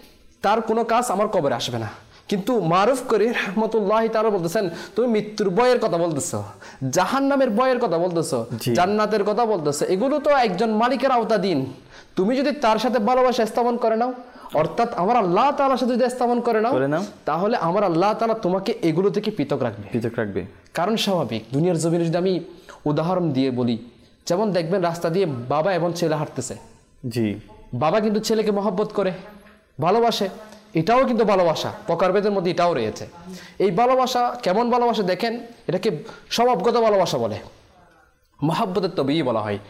তার কোনো কাজ আমার কবরে আসবে না। কিন্তু মারুফ করহি রহমতুল্লাহ তাআলা বলতেছেন, তুমি মৃত্যুর ভয়ের কথা বলতেছো, জাহান্নামের ভয়ের কথা বলতেছো, জান্নাতের কথা বলতেছো, এগুলো তো একজন মালিকের আওতাধীন। তুমি যদি তার সাথে ভালোবাসা স্থাপন করে নাও, অর্থাৎ আমার আল্লাহ তাআলার সাথে যদি স্থাপন করে নাও, তাহলে আমার আল্লাহ তাআলা তোমাকে এগুলো থেকে পৃথক রাখবে। কারণ স্বাভাবিক, দুনিয়ার জমিনে যদি আমি উদাহরণ দিয়ে বলি, যেমন দেখবেন রাস্তা দিয়ে বাবা এবং ছেলে হাঁটতেছে, জি, বাবা কিন্তু ছেলেকে মহব্বত করে, ভালোবাসে, এটাও কিন্তু ভালোবাসা, প্রকারভেদের মধ্যে এটাও রয়েছে। এই ভালোবাসা কেমন ভালোবাসা দেখেন, এটাকে স্বভাবগত ভালোবাসা বলে, মহব্বতের তবেই বলা হয়।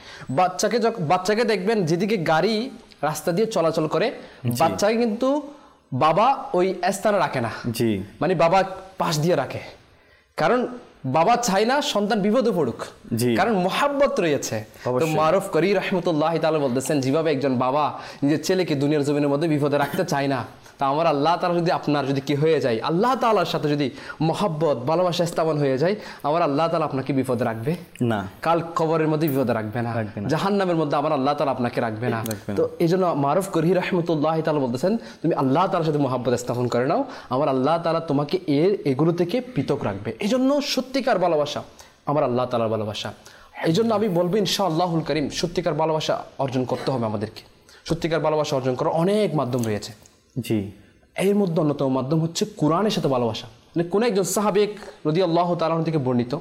বাচ্চাকে দেখবেন যেদিকে গাড়ি রাস্তা দিয়ে চলাচল করে, বাচ্চাকে কিন্তু বাবা ওই স্থানে রাখে না, জি, মানে বাবা পাশ দিয়ে রাখে, কারণ বাবা চায় না সন্তান বিপদে পড়ুক, কারণ মহাব্বত রয়েছে। তো মারুফ করহি রহমতুল্লাহ তাআলা বলতেছেন, যেভাবে একজন বাবা নিজের ছেলেকে দুনিয়ার জমিনের মধ্যে বিপদে রাখতে চায় না, তা আমার আল্লাহ তাআলা যদি আপনার যদি কি হয়ে যায়, আল্লাহ তাআলার সাথে যদি মহব্বত ভালোবাসা স্থাপন হয়ে যায়, আমার আল্লাহ তাআলা আপনাকে বিপদে রাখবে না, কাল কবরের মধ্যে বিপদে রাখবে না, জাহান্নামের মধ্যে আমার আল্লাহ তাআলা আপনাকে রাখবে না। তো এই জন্য মারুফ করহি রহমতুল্লাহ তাআলা বলতেছেন, তুমি আল্লাহ তাআলার সাথে মহব্বত স্থাপন করে নাও, আমার আল্লাহ তাআলা তোমাকে এগুলো থেকে পৃথক রাখবে। এই জন্য সত্যিকার ভালোবাসা আমার আল্লাহ তাআলার ভালোবাসা। এই জন্য আমি বলবো ইনশাআল্লাহুল কারীম, সত্যিকার ভালোবাসা অর্জন করতে হবে আমাদেরকে। সত্যিকার ভালোবাসা অর্জন করার অনেক মাধ্যম রয়েছে, জি, এর মধ্যে অন্যতম মাধ্যম হচ্ছে কোরআনের সাথে ভালোবাসা। মানে কোন একজন সাহাবী রাদিয়াল্লাহু তাআলা থেকে বর্ণিত,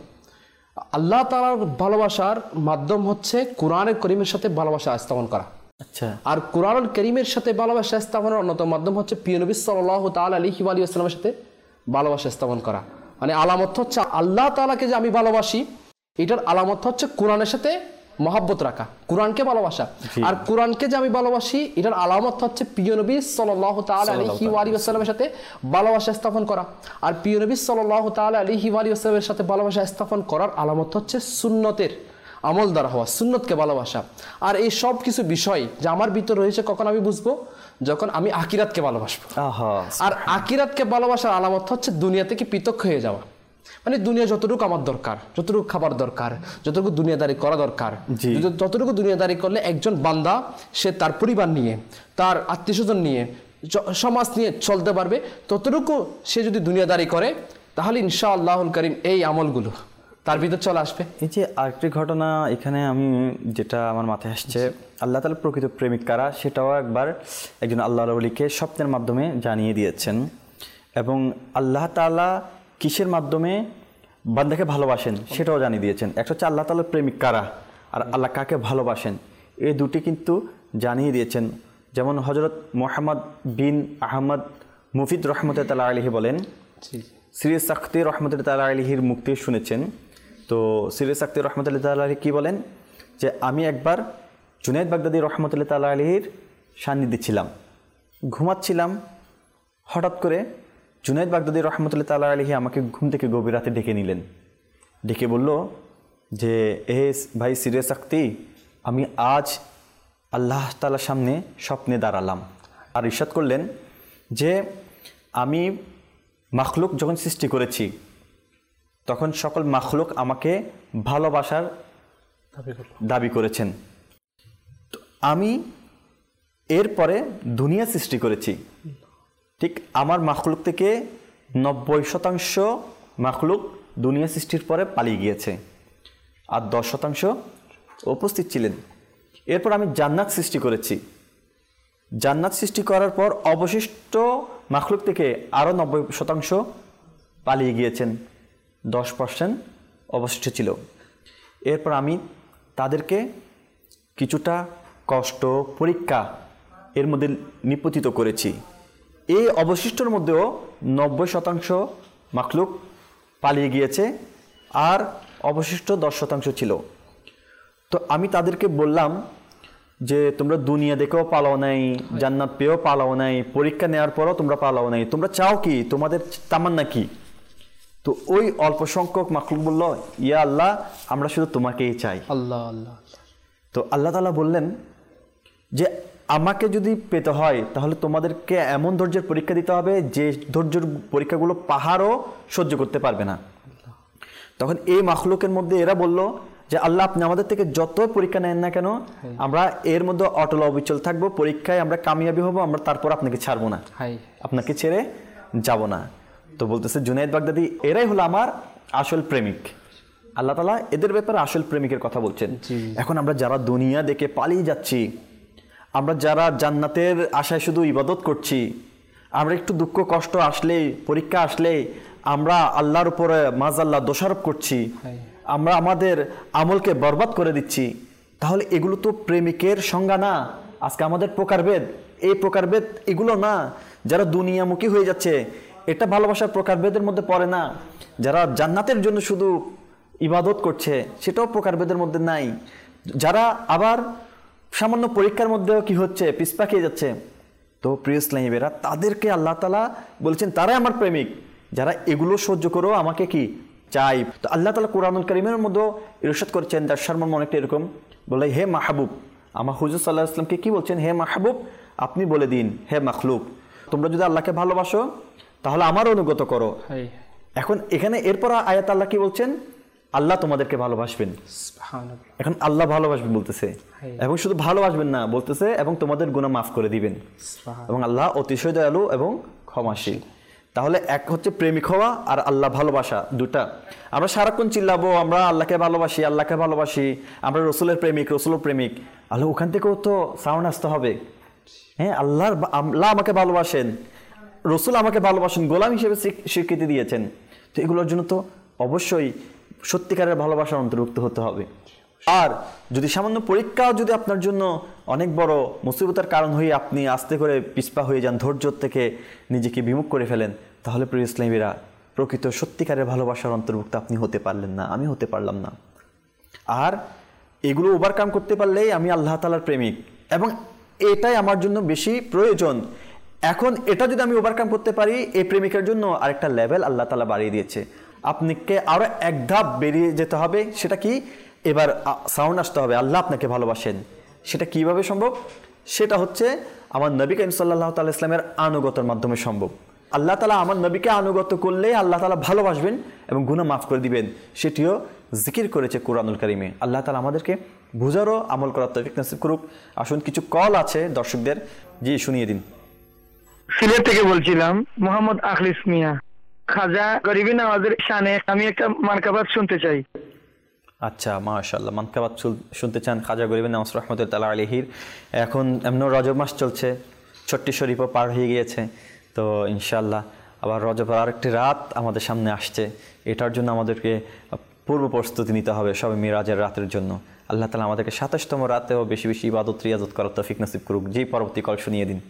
আল্লাহ তাআলার ভালোবাসার মাধ্যম হচ্ছে কোরআনের কারীমের সাথে ভালোবাসা স্থাপন করা। আচ্ছা, আর কোরআনুল কারীমের সাথে ভালোবাসা স্থাপনের অন্যতম মাধ্যম হচ্ছে প্রিয় নবী সাল্লাল্লাহু তাআলা আলাইহি ওয়া সাল্লামের সাথে ভালোবাসা স্থাপন করা। মানে আলামত হচ্ছে আল্লাহ তাআলাকে যে আমি ভালোবাসি, এটার আলামত হচ্ছে কোরআনের সাথে মহব্বত রাখা, কোরআনকে ভালোবাসা। আর কোরআনকে যে আমি ভালোবাসি, এটার আলামত হচ্ছে প্রিয় নবী সাল্লাল্লাহু তাআলা আলাইহি ওয়া সাল্লামের সাথে ভালোবাসা স্থাপন করা। আর প্রিয় নবী সাল্লাল্লাহু তাআলা আলাইহি ওয়া সাল্লামের সাথে ভালোবাসা স্থাপন করার আলামত হচ্ছে সুন্নতের আমল দ্বারা হওয়া, সুন্নতকে ভালোবাসা। আর এই সব কিছু বিষয় যে আমার ভিতরে রয়েছে, কখন আমি বুঝবো, যখন আমি আখিরাতকে ভালোবাসবো। আর আখিরাতকে ভালোবাসার আলামত হচ্ছে দুনিয়া থেকে পৃথক হয়ে যাওয়া। মানে দুনিয়া যতটুকু আমার দরকার, যতটুকু খাবার দরকার, যতটুকু দুনিয়াদারি করা দরকার, ততটুকু দুনিয়াদারি করলে একজন বান্দা সে তার পরিবার নিয়ে, তার আত্মীয়স্বজন নিয়ে, সমাজ নিয়ে চলতে পারবে। ততটুকু সে যদি দুনিয়াদারি করে, তাহলে ইনশাআল্লাহুল কারীম এই আমলগুলো তার ভিতর চলে আসবে। এই যে আরেকটি ঘটনা এখানে আমি যেটা আমার মাথায় আসছে, আল্লাহ তাআলা প্রকৃত প্রেমিক কারা সেটাও একবার একজন আল্লাহর ওলিকে স্বপ্নের মাধ্যমে জানিয়ে দিয়েছেন। এবং আল্লাহ তাআলা কিসের মাধ্যমে বান্দাকে ভালোবাসেন সেটাও জানিয়ে দিয়েছেন। একটা হচ্ছে আল্লাহ তাআলার প্রেমিক কারা আর আল্লাহ কাকে ভালোবাসেন, এই দুটি কিন্তু জানিয়ে দিয়েছেন। যেমন হযরত মুহাম্মদ বিন আহমদ মুফিদ রহমতুল্লাহ আলাইহি বলেন, সিরিজ সাখতি রহমতুল্লাহ আলাইহির মুক্তি শুনেছেন। তো সিরিজ সাখতি রহমতুল্লাহ আলাইহি কি বলেন, যে আমি একবার জুনাইদ বাগদাদি রহমতুল্লাহ আলাইহির সান্নিধ্যে ছিলাম, ঘুমাচ্ছিলাম, হঠাৎ করে জুনাইদ বাগদাদী রহমতুল্লাহ তাআলা আলাইহি আমাকে ঘুম থেকে গভীর রাতে ডেকে নিলেন, ডেকে বলল যে ভাই সিরিয়াস আক্তি, আমি আজ আল্লাহ তাআলার সামনে স্বপ্নে দাঁড়ালাম, আর ইরশাদ করলেন যে আমি মাখলুক যখন সৃষ্টি করেছি তখন সকল মাখলুক আমাকে ভালোবাসার দাবি করেছেন। তো আমি এরপরে দুনিয়া সৃষ্টি করেছি, ঠিক আমার মাখলুক থেকে 90% মাখলুক দুনিয়া সৃষ্টির পরে পালিয়ে গিয়েছে, আর 10% উপস্থিত ছিলেন। এরপর আমি জান্নাত সৃষ্টি করেছি, জান্নাত সৃষ্টি করার পর অবশিষ্ট মাখলুক থেকে আরও 90% পালিয়ে গিয়েছেন, 10% অবশিষ্ট ছিল। এরপর আমি তাদেরকে কিছুটা কষ্ট পরীক্ষা এর মধ্যে নিপতিত করেছি। এই অবশিষ্টর মধ্যেও 90% মাখলুক পালিয়ে গিয়েছে, আর অবশিষ্ট 10% ছিল। তো আমি তাদেরকে বললাম যে তোমরা দুনিয়া দেখেও পালাও নাই, জান্নাত পেয়েও পালাও নাই, পরীক্ষা নেওয়ার পরও তোমরা পালাও নাই, তোমরা চাও কি, তোমাদের তামান্না কি? তো ওই অল্প সংখ্যক মাখলুক বলল, ইয়া আল্লাহ, আমরা শুধু তোমাকেই চাই। আল্লাহ আল্লাহ। তো আল্লাহ তাআলা বললেন যে আমাকে যদি পেতে হয় তাহলে তোমাদেরকে এমন ধৈর্যের পরীক্ষা দিতে হবে যে ধৈর্যের পরীক্ষাগুলো পাহাড়ও সহ্য করতে পারবে না। তখন এই মাখলুকের মধ্যে এরা বলল যে আল্লাহ, আপনি আমাদের থেকে যত পরীক্ষা নেন না কেন, আমরা এর মধ্যে অটল অবিচল থাকবো, পরীক্ষায় আমরা কামিয়াবি হব, আমরা তারপর আপনাকে ছাড়বো না, আপনাকে ছেড়ে যাব না। তো বলতেছে জুনাইদ বাগদাদী, এরাই হলো আমার আসল প্রেমিক। আল্লাহ তাআলা এদের ব্যাপারে আসল প্রেমিকের কথা বলছেন। এখন আমরা যারা দুনিয়া দেখে পালিয়ে যাচ্ছি, আমরা যারা জান্নাতের আশায় শুধু ইবাদত করছি, আমরা একটু দুঃখ কষ্ট আসলে, পরীক্ষা আসলে আমরা আল্লাহর উপরে মাযাল্লাহ দোষারোপ করছি, আমরা আমাদের আমলকে বরবাদ করে দিচ্ছি, তাহলে এগুলো তো প্রেমিকের সংজ্ঞা না। আজকে আমাদের প্রকারভেদ, এই প্রকারভেদ এগুলো না। যারা দুনিয়ামুখী হয়ে যাচ্ছে, এটা ভালোবাসার প্রকারভেদের মধ্যে পড়ে না। যারা জান্নাতের জন্য শুধু ইবাদত করছে, সেটাও প্রকারভেদের মধ্যে নাই। যারা আবার সামান্য পরীক্ষার মধ্যেও কি হচ্ছে, পিছপাকিয়ে যাচ্ছে, তো প্রিয় ইসলামীরা, তাদেরকে আল্লাহ তাআলা বলছেন তারাই আমার প্রেমিক, যারা এগুলো সহ্য করেও আমাকে কি চাই। তো আল্লাহ তাআলা কুরআনুল কারীমের মধ্যে ইরশাদ করেছেন, তার সম্মান অনেকটা এরকম, বলে হে মাহবুব, আমার হুজুর সাল্লাল্লাহু আলাইহি ওয়াসাল্লামকে কি বলছেন, হে মাহবুব, আপনি বলে দিন, হে মাখলুক, তোমরা যদি আল্লাহকে ভালোবাসো তাহলে আমার অনুগত করো। এখন এখানে এরপর আয়াত আল্লাহ কি বলছেন, আল্লাহ তোমাদেরকে ভালোবাসবেন। এখন আল্লাহ ভালোবাসবেন বলতেছে, এবং শুধু ভালোবাসবেন না বলতেছে, এবং তোমাদের গুনাহ মাফ করে দিবেন, এবং আল্লাহ অতিশয় দয়ালু এবং ক্ষমাশীল। তাহলে এক হচ্ছে প্রেমিক হওয়া, আর আল্লাহ ভালোবাসা, দুটা। আমরা সারাক্ষণ চিল্লাবো আমরা আল্লাহকে ভালোবাসি, আল্লাহকে ভালোবাসি, আমরা রসুলের প্রেমিক, রসুলের প্রেমিক, আল্লাহ ওখান থেকেও তো সাউন্ড আসতে হবে। হ্যাঁ, আল্লাহ আমাকে ভালোবাসেন, রসুল আমাকে ভালোবাসেন, গোলাম হিসেবে স্বীকৃতি দিয়েছেন। তো এগুলোর জন্য তো অবশ্যই সত্যিকারের ভালোবাসার অন্তর্ভুক্ত হতে হবে। আর যদি সামান্য পরীক্ষা যদি আপনার জন্য অনেক বড় মুসিবতের কারণ হয়ে আপনি আস্তে করে পিছপা হয়ে যান, ধৈর্য থেকে নিজেকে বিমুখ করে ফেলেন, তাহলে প্রিয় ইসলামীরা, প্রকৃত সত্যিকারের ভালোবাসার অন্তর্ভুক্ত আপনি হতে পারলেন না, আমি হতে পারলাম না। আর এগুলো ওভারকাম করতে পারলেই আমি আল্লাহ তাআলার প্রেমিক, এবং এটাই আমার জন্য বেশি প্রয়োজন। এখন এটা যদি আমি ওভারকাম করতে পারি, এই প্রেমিকের জন্য আরেকটা লেভেল আল্লাহ তাআলা বাড়িয়ে দিয়েছে। আপনাকে আরো এক ধাপ বেরিয়ে যেতে হবে। সেটা কি? এবার সাউন্ড আসতে হবে, আল্লাহ আপনাকে ভালোবাসেন। সেটা কিভাবে সম্ভব? সেটা হচ্ছে আমার নবী করিম সাল্লাল্লাহু তাআলা ইসলামের আনুগত্যের মাধ্যমে সম্ভব। আল্লাহ তাআলা আমার নবীকে আনুগত্য করলে আল্লাহ তাআলা ভালোবাসবেন এবং গুনাহ মাফ করে দিবেন। সেটিও জিকির করেছে কুরআনুল কারীমে। আল্লাহ তাআলা আমাদেরকে বুঝারও আমল করার তৌফিক নসিব করুক। আসুন কিছু কল আছে দর্শকদের, জি শুনিয়ে দিন। সিলেট থেকে বলছিলাম, মোহাম্মদ আখলিস মিয়া। খাজা গরিবি নওয়াজের শানে আমি একটা মানকাবাত শুনতে চাই। আচ্ছা, মাশাআল্লাহ, মানকাবাত শুনতে চান খাজা গরিবি নওয়াজ রাহমাতুল্লাহ আলাইহির। এখন এমন রজব মাস চলছে, ছট্টি শরীফও পার হয়ে গিয়েছে, তো ইনশাআল্লাহ আবার রজবের আরেকটি রাত আমাদের সামনে আসছে। এটার জন্য আমাদেরকে পূর্ব প্রস্তুতি নিতে হবে, সবে মিরাজের রাতের জন্য। আল্লাহ তাআলা আমাদেরকে ২৭তম রাতেও বেশি বেশি ইবাদত রিয়াজত করার তৌফিক নসিব করুক। জি, পরবর্তী কল শুনিয়ে দিন।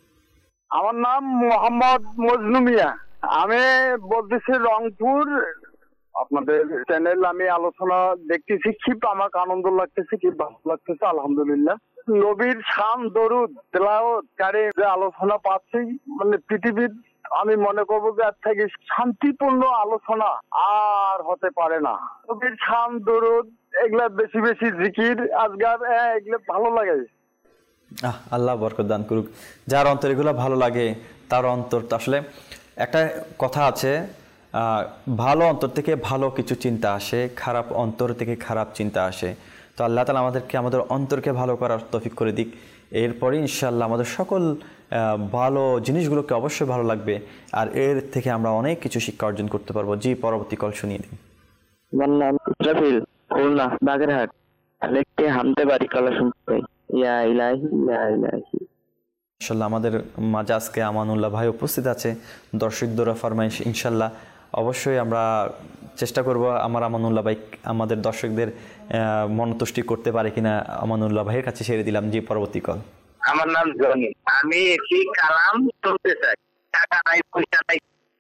আমার নাম মোহাম্মদ মজনু মিয়া, আমি বলতেছি রংপুর। আপনাদের চ্যানেল আমি আলোচনা দেখতেছি, খুব আমাকে আনন্দ লাগতেছে, খুব ভালো লাগতেছে, আলহামদুলিল্লাহ। নবীর শান দরুদ তেলাওয়াত কারে যে আলোচনা পাচ্ছি, মানে পৃথিবীর আমি মনে করবো যে এর থেকে শান্তিপূর্ণ আলোচনা আর হতে পারে না। নবীর শান দরুদ এগুলা বেশি বেশি জিকির আজকাল এগুলো ভালো লাগে। আল্লাহ বরকত দান করুক। যার অন্তর এগুলো ভালো লাগে তার অন্তর তো আসলে একটা কথা আছে, ভালো অন্তর থেকে ভালো কিছু চিন্তা আসে, খারাপ অন্তর থেকে খারাপ চিন্তা আসে। তো আল্লাহ তাআলা আমাদেরকে আমাদের অন্তরকে ভালো করার তৌফিক করে দিক। এরপরে ইনশাআল্লাহ আমাদের সকল ভালো জিনিসগুলোকে অবশ্যই ভালো লাগবে, আর এর থেকে আমরা অনেক কিছু শিক্ষা অর্জন করতে পারবো। জি, পরবর্তী কল শুনিয়ে দিন। আমার নাম ইসরাফিল, খুলনা বাগেরহাট। আলেককে হামতে বাড়ি কলা শুনতে ইয়া ইলাহি ইয়া ইলাহি। ইনশাল্লাহ আমাদের মাঝে আজকে আমানুল্লাহ ভাই উপস্থিত আছে। দর্শকদের ফরমাইশ ইনশাল্লাহ অবশ্যই আমরা চেষ্টা করব আমার আমানুল্লাহ ভাই আমাদের দর্শকদের মনতুষ্টি করতে পারে কিনা আমানুল্লাহ ভাইয়ের কাছে ছেড়ে দিলাম। জি, পরবর্তী কল। আমার নাম জনি, আমি একটি কালাম শুনতে চাই, টাকা নাই পয়সা নাই।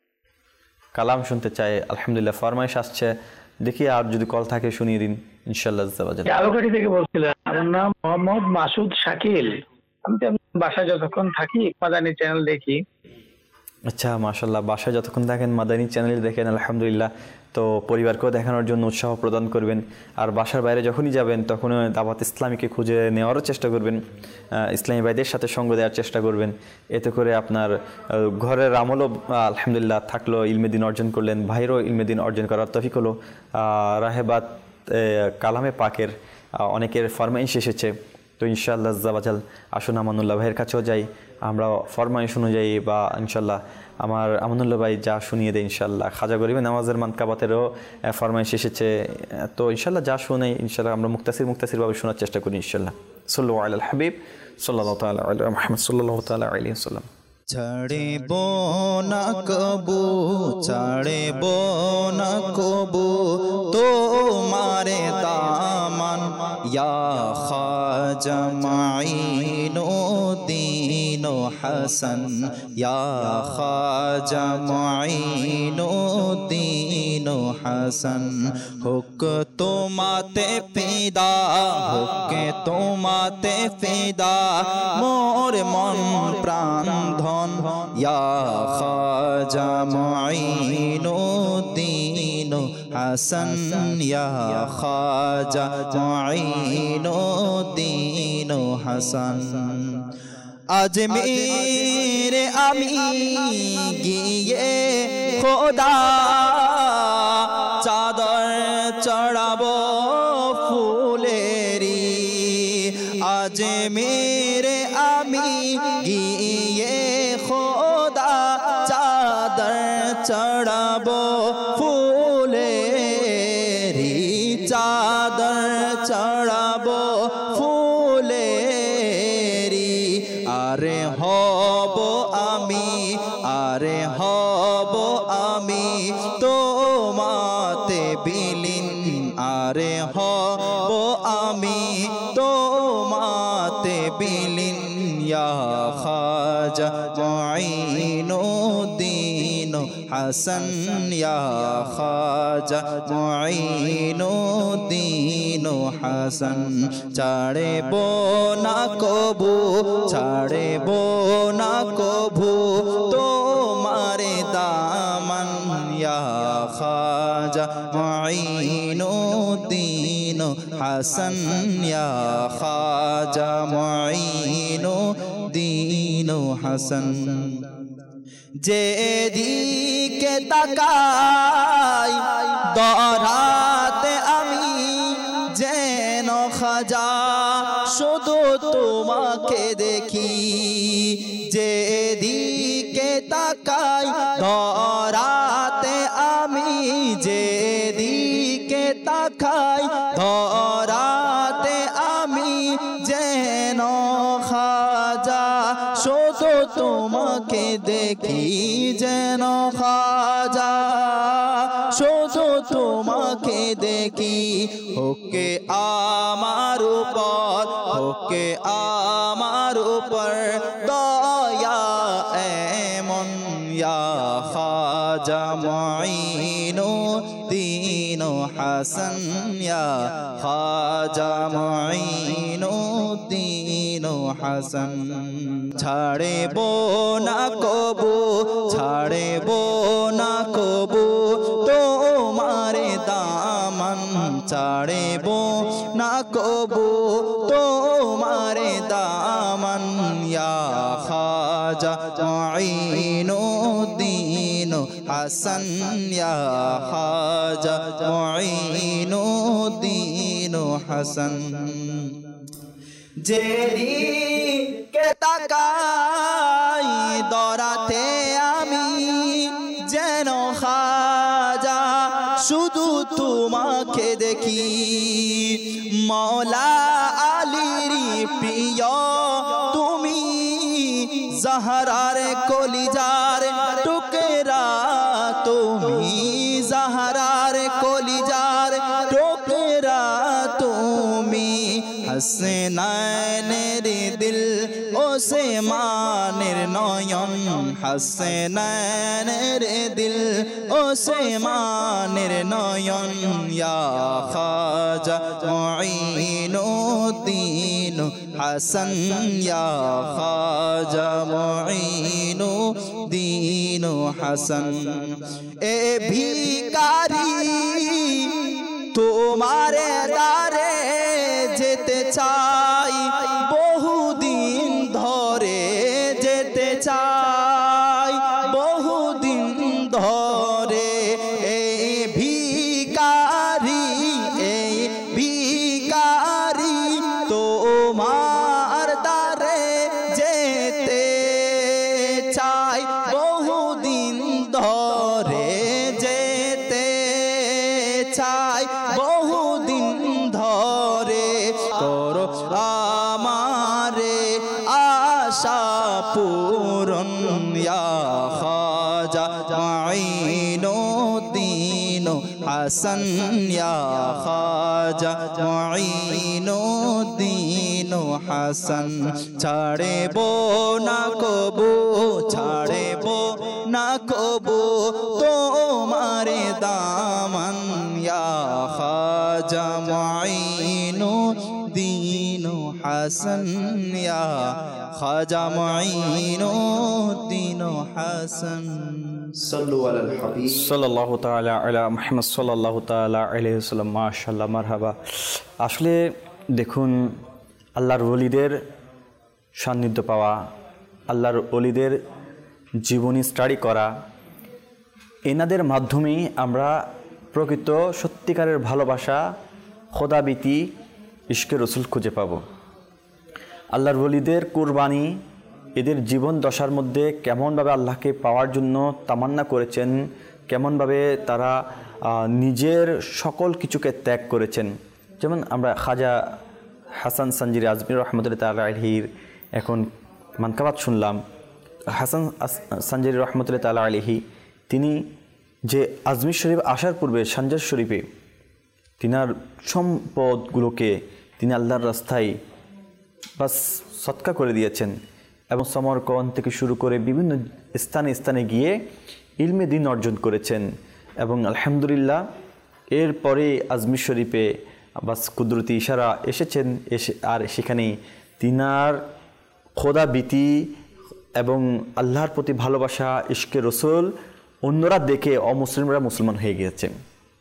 কালাম শুনতে চাই, আলহামদুলিল্লাহ ফরমাইশ আসছে, দেখি আর যদি কল থাকে শুনিয়ে দিন ইনশাল্লাহ। আলোকাটি থেকে বলছিলাম, আমার নাম মোহাম্মদ মাসুদ শাকিল। আমি বাসায় যতক্ষণ থাকি মাদানী চ্যানেল দেখি। আচ্ছা, মাশাআল্লাহ, বাসায় যতক্ষণ দেখেন মাদানী চ্যানেল দেখেন, আলহামদুলিল্লাহ। তো পরিবারকেও দেখানোর জন্য উৎসাহ প্রদান করবেন, আর বাসার বাইরে যখনই যাবেন তখন দাওয়াত ইসলামীকে খুঁজে নেওয়ারও চেষ্টা করবেন, ইসলামী ভাইদের সাথে সঙ্গ দেওয়ার চেষ্টা করবেন। এতে করে আপনার ঘরের আমলও আলহামদুলিল্লাহ থাকলো, ইলমেদিন অর্জন করলেন, ভাইয়েরও ইলমেদিন অর্জন করার তৌফিক হলো। রাহেবাত কালামে পাকের অনেকের ফরমাইশ এসেছে, তো ইনশাআল্লাহ জাবাজাল আসুন আমানুল্লাহ ভাইয়ের কাছেও যাই, আমরা ফরমাইশ অনুযায়ী বা ইনশাআল্লাহ আমার আমানুল্লাহ ভাই যা শুনিয়ে দেয় ইনশাআল্লাহ। খাজা গরিবে নামাজের মানকাবাতেরও ফরমাইশ এসেছে, তো ইনশাআল্লাহ যা শুনে ইনশাআল্লাহ আমরা মুক্তাসিরভাবে শোনার চেষ্টা করি ইনশাআল্লাহ। সাল্লাল্লাহু আলাল হাবিব সাল্লাল্লাহু তাআলা আলা মুহাম্মদ সাল্লাল্লাহু তাআলা আলাইহি ওয়াসাল্লাম। ছাড়ব না কবু, ছাড়ব না কবু তোমারে দামান, ইয়া খাজা মাঈনুদ্দিন হাসান, ইয়া খাজা মাঈনুদ্দিন হাসান। হুক তোমাতে ফিদা, হুক তোমাতে ফিদা মোর মন প্রাণ ধন, ইয়া খাজা মাঈনুদ্দিন হাসান, ইয়া খাজা মাঈনুদ্দিন হাসান। আজমিরে আমি গিয়ে খোদা চাদর চড়াবো ফুলেরি, আজমিরে আমি গিয়ে খোদা চাদর চড়াবো ফুলেরি, চাদর চড়াবো ফুলেরি। আরে হব আমি, আরে হব আমি তোমাতে বিলীন, আরে হব আমি তোমাতে বিলীন, ইয়া খাজা মাঈনুদ্দিন হাসান, ইয়া খাজা মাঈনুদ্দিন হাসান। ছাড়ব না কবু, ছাড়ব না কবু তোমারে দামান, ইয়া খাজা মাঈনুদ্দিন হাসান, ইয়া খাজা মাঈনুদ্দিন হাসান। যেদিকে তাকাই দরাতে আমি যেন খাজা শুধু তোমাকে দেখি, যেদিকে তাকাই দরাতে আমি, যেদিকে তাকাই দরাতে আমি যেন খাজা শুধু তোমাকে দেখি, যেন খাজা শুধু তোমাকে দেখি। হোকে আমার উপর, হোকে আমার উপর দয়া এমন, ইয়া খাজা মাঈনুদ্দিন হাসান, ইয়া খাজা মাঈনুদ্দিন হাসান ছাড়ব না কবু ছাড়ব না কবু তোমারে দামান ছাড়ব না কবু তোমারে দামান ইয়া খাজা মুঈনুদ্দিন হাসান ইয়া খাজা মুঈনুদ্দিন হাসান যেদিকে তাকাই দরাতে আমি যেন খাজা শুধু তোমাকে দেখি মওলা আলীর প্রিয় তুমি জাহরার কলিজার টুকরা তুমি জাহরার কলিজার টুকরা তুমি হাসনানের দিল ওসমানের নয়ন হাসনানের দিল ওসমানের নয়ন ইয়া খাজা মুঈনুদ্দিন হাসান ইয়া খাজা মুঈনুদ্দিন হাসান এ ভিখারি তোমারে দারে যেতে চাই বহুদিন ধরে যেতে চাই বহুদিন ধরে এই ভিখারি তোমার দারে যেতে চাই বহুদিন ধরে যেতে চাই বহুদিন ধরে করো আমারে আশা পূরণ ইয়া খাজা মুঈনুদ্দিন হাসান ইয়া খাজা মুঈনুদ্দিন হাসান ছাড়ব না কবু ছাড়ব না কবু তোমারে দামান ইয়া খাজা মুঈনুদ্দিন হাসান ইয়া খাজা মুঈনুদ্দিন হাসান সাল্লাল্লাহু তাআলা আলা মুহাম্মদ সাল্লাল্লাহু তাআলা আলাইহি ওয়াসাল্লাম মাশাআল্লাহ মারহাবা। আসলে দেখুন আল্লাহর ওলিদের সান্নিধ্য পাওয়া, আল্লাহর ওলিদের জীবনী স্টাডি করা, এনাদের মাধ্যমেই আমরা প্রকৃত সত্যিকারের ভালোবাসা, খোদাবীতি, ইশকে রসুল খুঁজে পাব। আল্লাহর ওলিদের কুরবানি, এদের জীবন দশার মধ্যে কেমনভাবে আল্লাহকে পাওয়ার জন্য তামান্না করেছেন, কেমনভাবে তারা নিজের সকল কিছুকে ত্যাগ করেছেন। যেমন আমরা খাজা হাসান সঞ্জিরি আজমির রহমতুল্লাহ তাআলা আলাইহির এখন মানকাবাত শুনলাম। হাসান সঞ্জিরি রহমতুল্লাহ তাআলা আলাইহি তিনি যে আজমির শরীফ আসার পূর্বে সানজার শরীফে তিনার সম্পদগুলোকে তিনি আল্লাহর রাস্তায় বাস সৎকা করে দিয়েছেন এবং সমরকন থেকে শুরু করে বিভিন্ন স্থানে স্থানে গিয়ে ইলমে দ্বীন অর্জন করেছেন। এবং আলহামদুলিল্লাহ এরপরে আজমির শরীফে বাস কুদরতি ইশারা এসেছেন, আর সেখানে তিনার খোদাবীতি এবং আল্লাহর প্রতি ভালোবাসা, ইশকে রসুল অন্যরা দেখে অমুসলিমরা মুসলমান হয়ে গিয়েছেন।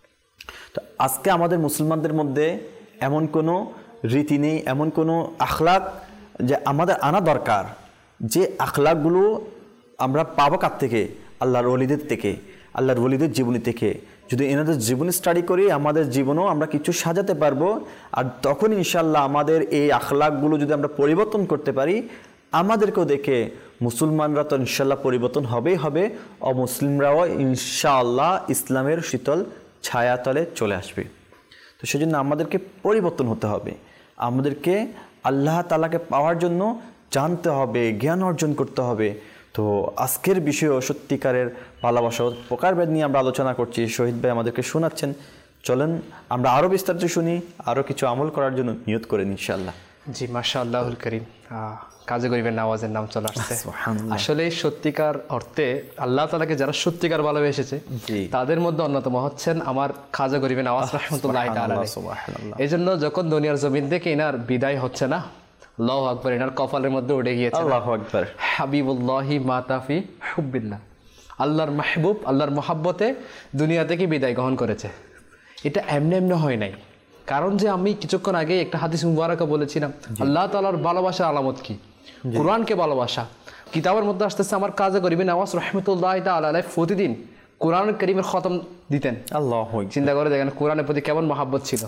তো আজকে আমাদের মুসলমানদের মধ্যে এমন কোনো রীতি নেই, এমন কোনো আখলাক যে আমাদের আনা দরকার, যে আখলাকগুলো আমরা পাবো কার থেকে? আল্লাহর ওলিদের থেকে, আল্লাহর ওলিদের জীবনী থেকে। যদি এনাদের জীবনী স্টাডি করি আমাদের জীবনেও আমরা কিছু সাজাতে পারবো। আর তখন ইনশাআল্লাহ আমাদের এই আখলাকগুলো যদি আমরা পরিবর্তন করতে পারি, আমাদেরকেও দেখে মুসলমানরা তো ইনশাআল্লাহ পরিবর্তন হবেই হবে, অমুসলিমরাও ইনশাআল্লাহ ইসলামের শীতল ছায়াতলে চলে আসবে। তো সেজন্য আমাদেরকে পরিবর্তন হতে হবে, আমাদেরকে আল্লাহ তাআলাকে পাওয়ার জন্য জানতে হবে, জ্ঞান অর্জন করতে হবে। তো আজকের বিষয়েও সত্যিকারের ভালোবাসা প্রকারভেদ নিয়ে আমরা আলোচনা করছি, শহীদ ভাই আমাদেরকে শোনাচ্ছেন। চলেন আমরা আরও বিস্তারিত শুনি, আরও কিছু আমল করার জন্য নিয়ত করেন ইনশাআল্লাহ। জি মাশাআল্লাহুল করিম, কাজে গরিবের নামাজের নাম চলে আসছে। আসলে সত্যিকার অর্থে আল্লাহ তাআলাকে যারা সত্যিকার ভালোবেসেছে তাদের মধ্যে অন্যতম হচ্ছেন আমার খাজা গরিবের নওয়াজ রাহমাতুল্লাহি তাআলা। এই জন্য যখন দুনিয়ার জমিন থেকে এনার বিদায় হচ্ছে না, আল্লাহু আকবার, এনার কপালের মধ্যে উঠে গিয়েছে আল্লাহু আকবার। হাবিবুল্লাহি মাতাফি হুব্বিল্লাহ, আল্লাহর মাহবুব, আল্লাহর মহাব্বতে দুনিয়া থেকে বিদায় গ্রহণ করেছে। এটা এমনি এমনি হয় নাই, কারণ যে আমি কিছুক্ষণ আগে একটা হাদিস মুবারাকা বলেছিলাম, আল্লাহ তাআলার ভালোবাসার আলামত কি? কোরআনকে ভালোবাসা। কিতাবের মধ্যে আসতেছে আমার কাজে করিবে নওয়াজ রহমতুল্লাহি তাআলা আলাইহি প্রতিদিন কোরআন কারীমের খতম দিতেন। আল্লাহু আকবার। চিন্তা করে দেখেন কোরআনের প্রতি কেমন মহাব্বত ছিল।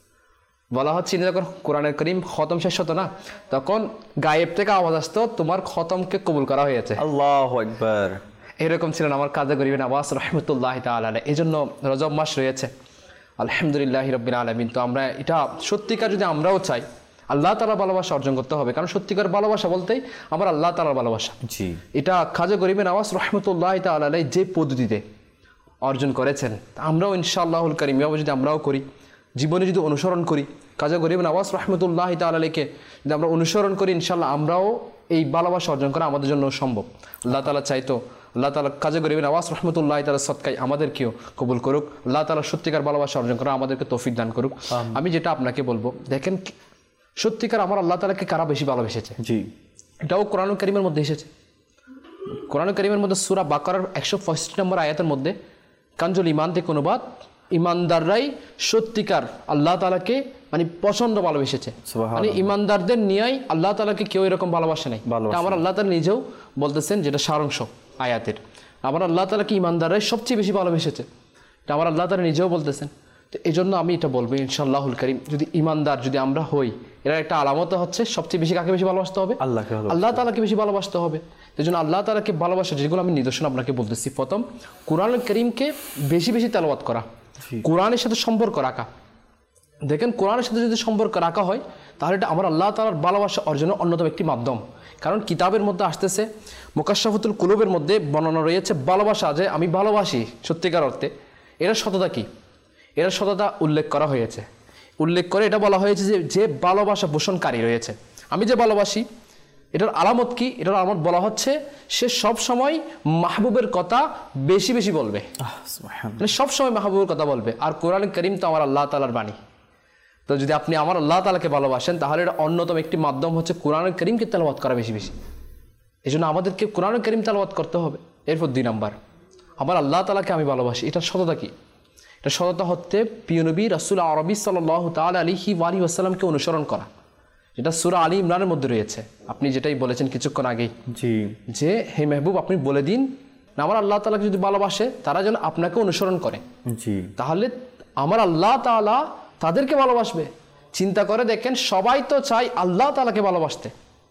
বলা হচ্ছে যখন কোরআনের কারীম খতম শেষ হতো না, তখন গায়েব থেকে আওয়াজ আসতো তোমার খতমকে কবুল করা হয়েছে। আল্লাহু আকবার। এরকম ছিলেন আমার কাজে করিবে নওয়াজ রহমতুল্লাহি তাআলা আলাইহি। এই জন্য রজব মাস রয়েছে, আলহামদুলিল্লাহি রাব্বিল আলামিন। তো আমরা এটা সত্যিকার যদি আমরাও চাই আল্লাহ তাআলার ভালোবাসা অর্জন করতে হবে, কারণ সত্যিকার ভালোবাসা বলতেই আমার আল্লাহ তাআলার ভালোবাসা। জি, এটা খাজা গরিবে নওয়াজ রহমতুল্লাহি তাআলা আলাইহি যে পদ্ধতিতে অর্জন করেছেন, আমরাও ইনশাআল্লাহুল কারীম এভাবে যদি আমরাও করি, জীবনে যদি অনুসরণ করি, খাজা গরিবে নওয়াজ রহমতুল্লাহি তাআলা আলাইহিকে যদি আমরা অনুসরণ করি, ইনশাআল্লাহ আমরাও এই ভালোবাসা অর্জন করা আমাদের জন্য সম্ভব। আল্লাহ তাআলা চাইতো আল্লাহ তাআলা খাজা গরিবে নওয়াজ রহমতুল্লাহি তাআলা সদকায় আমাদেরকেও কবুল করুক। আল্লাহ তাআলা সত্যিকার ভালোবাসা অর্জন করা আমাদেরকে তৌফিক দান করুক। আমি যেটা আপনাকে বলবো, দেখেন সত্যিকার আমার আল্লাহ তাআলাকে কারা বেশি ভালোবেসেছে, জি, এটাও কোরআন কারীমের মধ্যে এসেছে। কোরআন কারীমের মধ্যে সূরা বাকারার 165 নম্বর আয়াতের মধ্যে কানজুল ঈমান থেকে অনুবাদ, ঈমানদাররাই সত্যিকার আল্লাহ তাআলাকে মানে প্রচন্ড ভালোবেসেছে। মানে ঈমানদারদের নিয়েই আল্লাহ তাআলাকে কেউ এরকম ভালোবাসে নাই। এটা আমার আল্লাহ তাআলা নিজেও বলতেছেন, যেটা সারাংশ আয়াতের। আমার আল্লাহ তাআলাকে ঈমানদাররাই সবচেয়ে বেশি ভালোবেসেছে, এটা আমার আল্লাহ তাআলা নিজেও বলতেছেন। তো এই জন্য আমি এটা বলবো ইনশাআল্লাহুল কারীম, যদি ঈমানদার যদি আমরা হই, এর একটা আলামত হচ্ছে সবচেয়ে বেশি কাকে বেশি ভালোবাসতে হবে? আল্লাহকে। আল্লাহ তাআলাকে বেশি ভালোবাসতে হবে। এই জন্য আল্লাহ তাআলাকে ভালোবাসা, যেগুলো আমি নিদর্শন আপনাকে বলতেছি, প্রথম কোরআনুল কারীমকে বেশি বেশি তেলাওয়াত করা, কোরআনের সাথে সম্পর্ক রাখা। দেখেন কোরআনের সাথে যদি সম্পর্ক রাখা হয়, তাহলে এটা আমার আল্লাহ তাআলার ভালোবাসা অর্জনের অন্যতম একটি মাধ্যম। কারণ কিতাবের মধ্যে আসতেছে, মুকাশশাফাতুল কুলুবের মধ্যে বর্ণনা রয়েছে ভালোবাসা, যে আমি ভালোবাসি সত্যিকার অর্থে, এর সততা কি? এর সততা উল্লেখ করা হয়েছে। উল্লেখ করে এটা বলা হয়েছে যে ভালোবাসা পোষণকারী রয়েছে, আমি যে ভালোবাসি, এটার আলামত কি? এটার আলামত বলা হচ্ছে সে সব সময় মাহবুবের কথা বেশি বেশি বলবে, মানে সব সময় মাহবুবের কথা বলবে। আর কোরআন কারীম তো আমার আল্লাহ তাআলার বাণী। তো যদি আপনি আমার আল্লাহ তাআলাকে ভালোবাসেন, তাহলে এটা অন্যতম একটি মাধ্যম হচ্ছে কোরআন কারীমকে তেলাওয়াত করা বেশি বেশি। এই জন্য আমাদেরকে কোরআন কারীম তেলাওয়াত করতে হবে। এরপর 2 নাম্বার, আমার আল্লাহ তাআলাকে আমি ভালোবাসি, এটার সততা কি? এটা সততা হচ্ছে প্রিয় নবী রাসূল আরবি সাল্লাল্লাহু তাআলা আলাইহি ওয়াসাল্লামকে অনুসরণ করা, যেটা সূরা আলী ইমরানের মধ্যে রয়েছে। আপনি যেটাই বলেছেন কিছুক্ষণ আগেই, জি, যে হে মেহবুব আপনি বলে দিন আমার আল্লাহ তাআলাকে যদি ভালোবাসে, তারা যেন আপনাকে অনুসরণ করে। জি, তাহলে আমার আল্লাহ তাআলা তাদেরকে ভালোবাসবে। চিন্তা করে দেখেন, সবাই তো চায় আল্লাহ তাআলাকে ভালোবাসতে,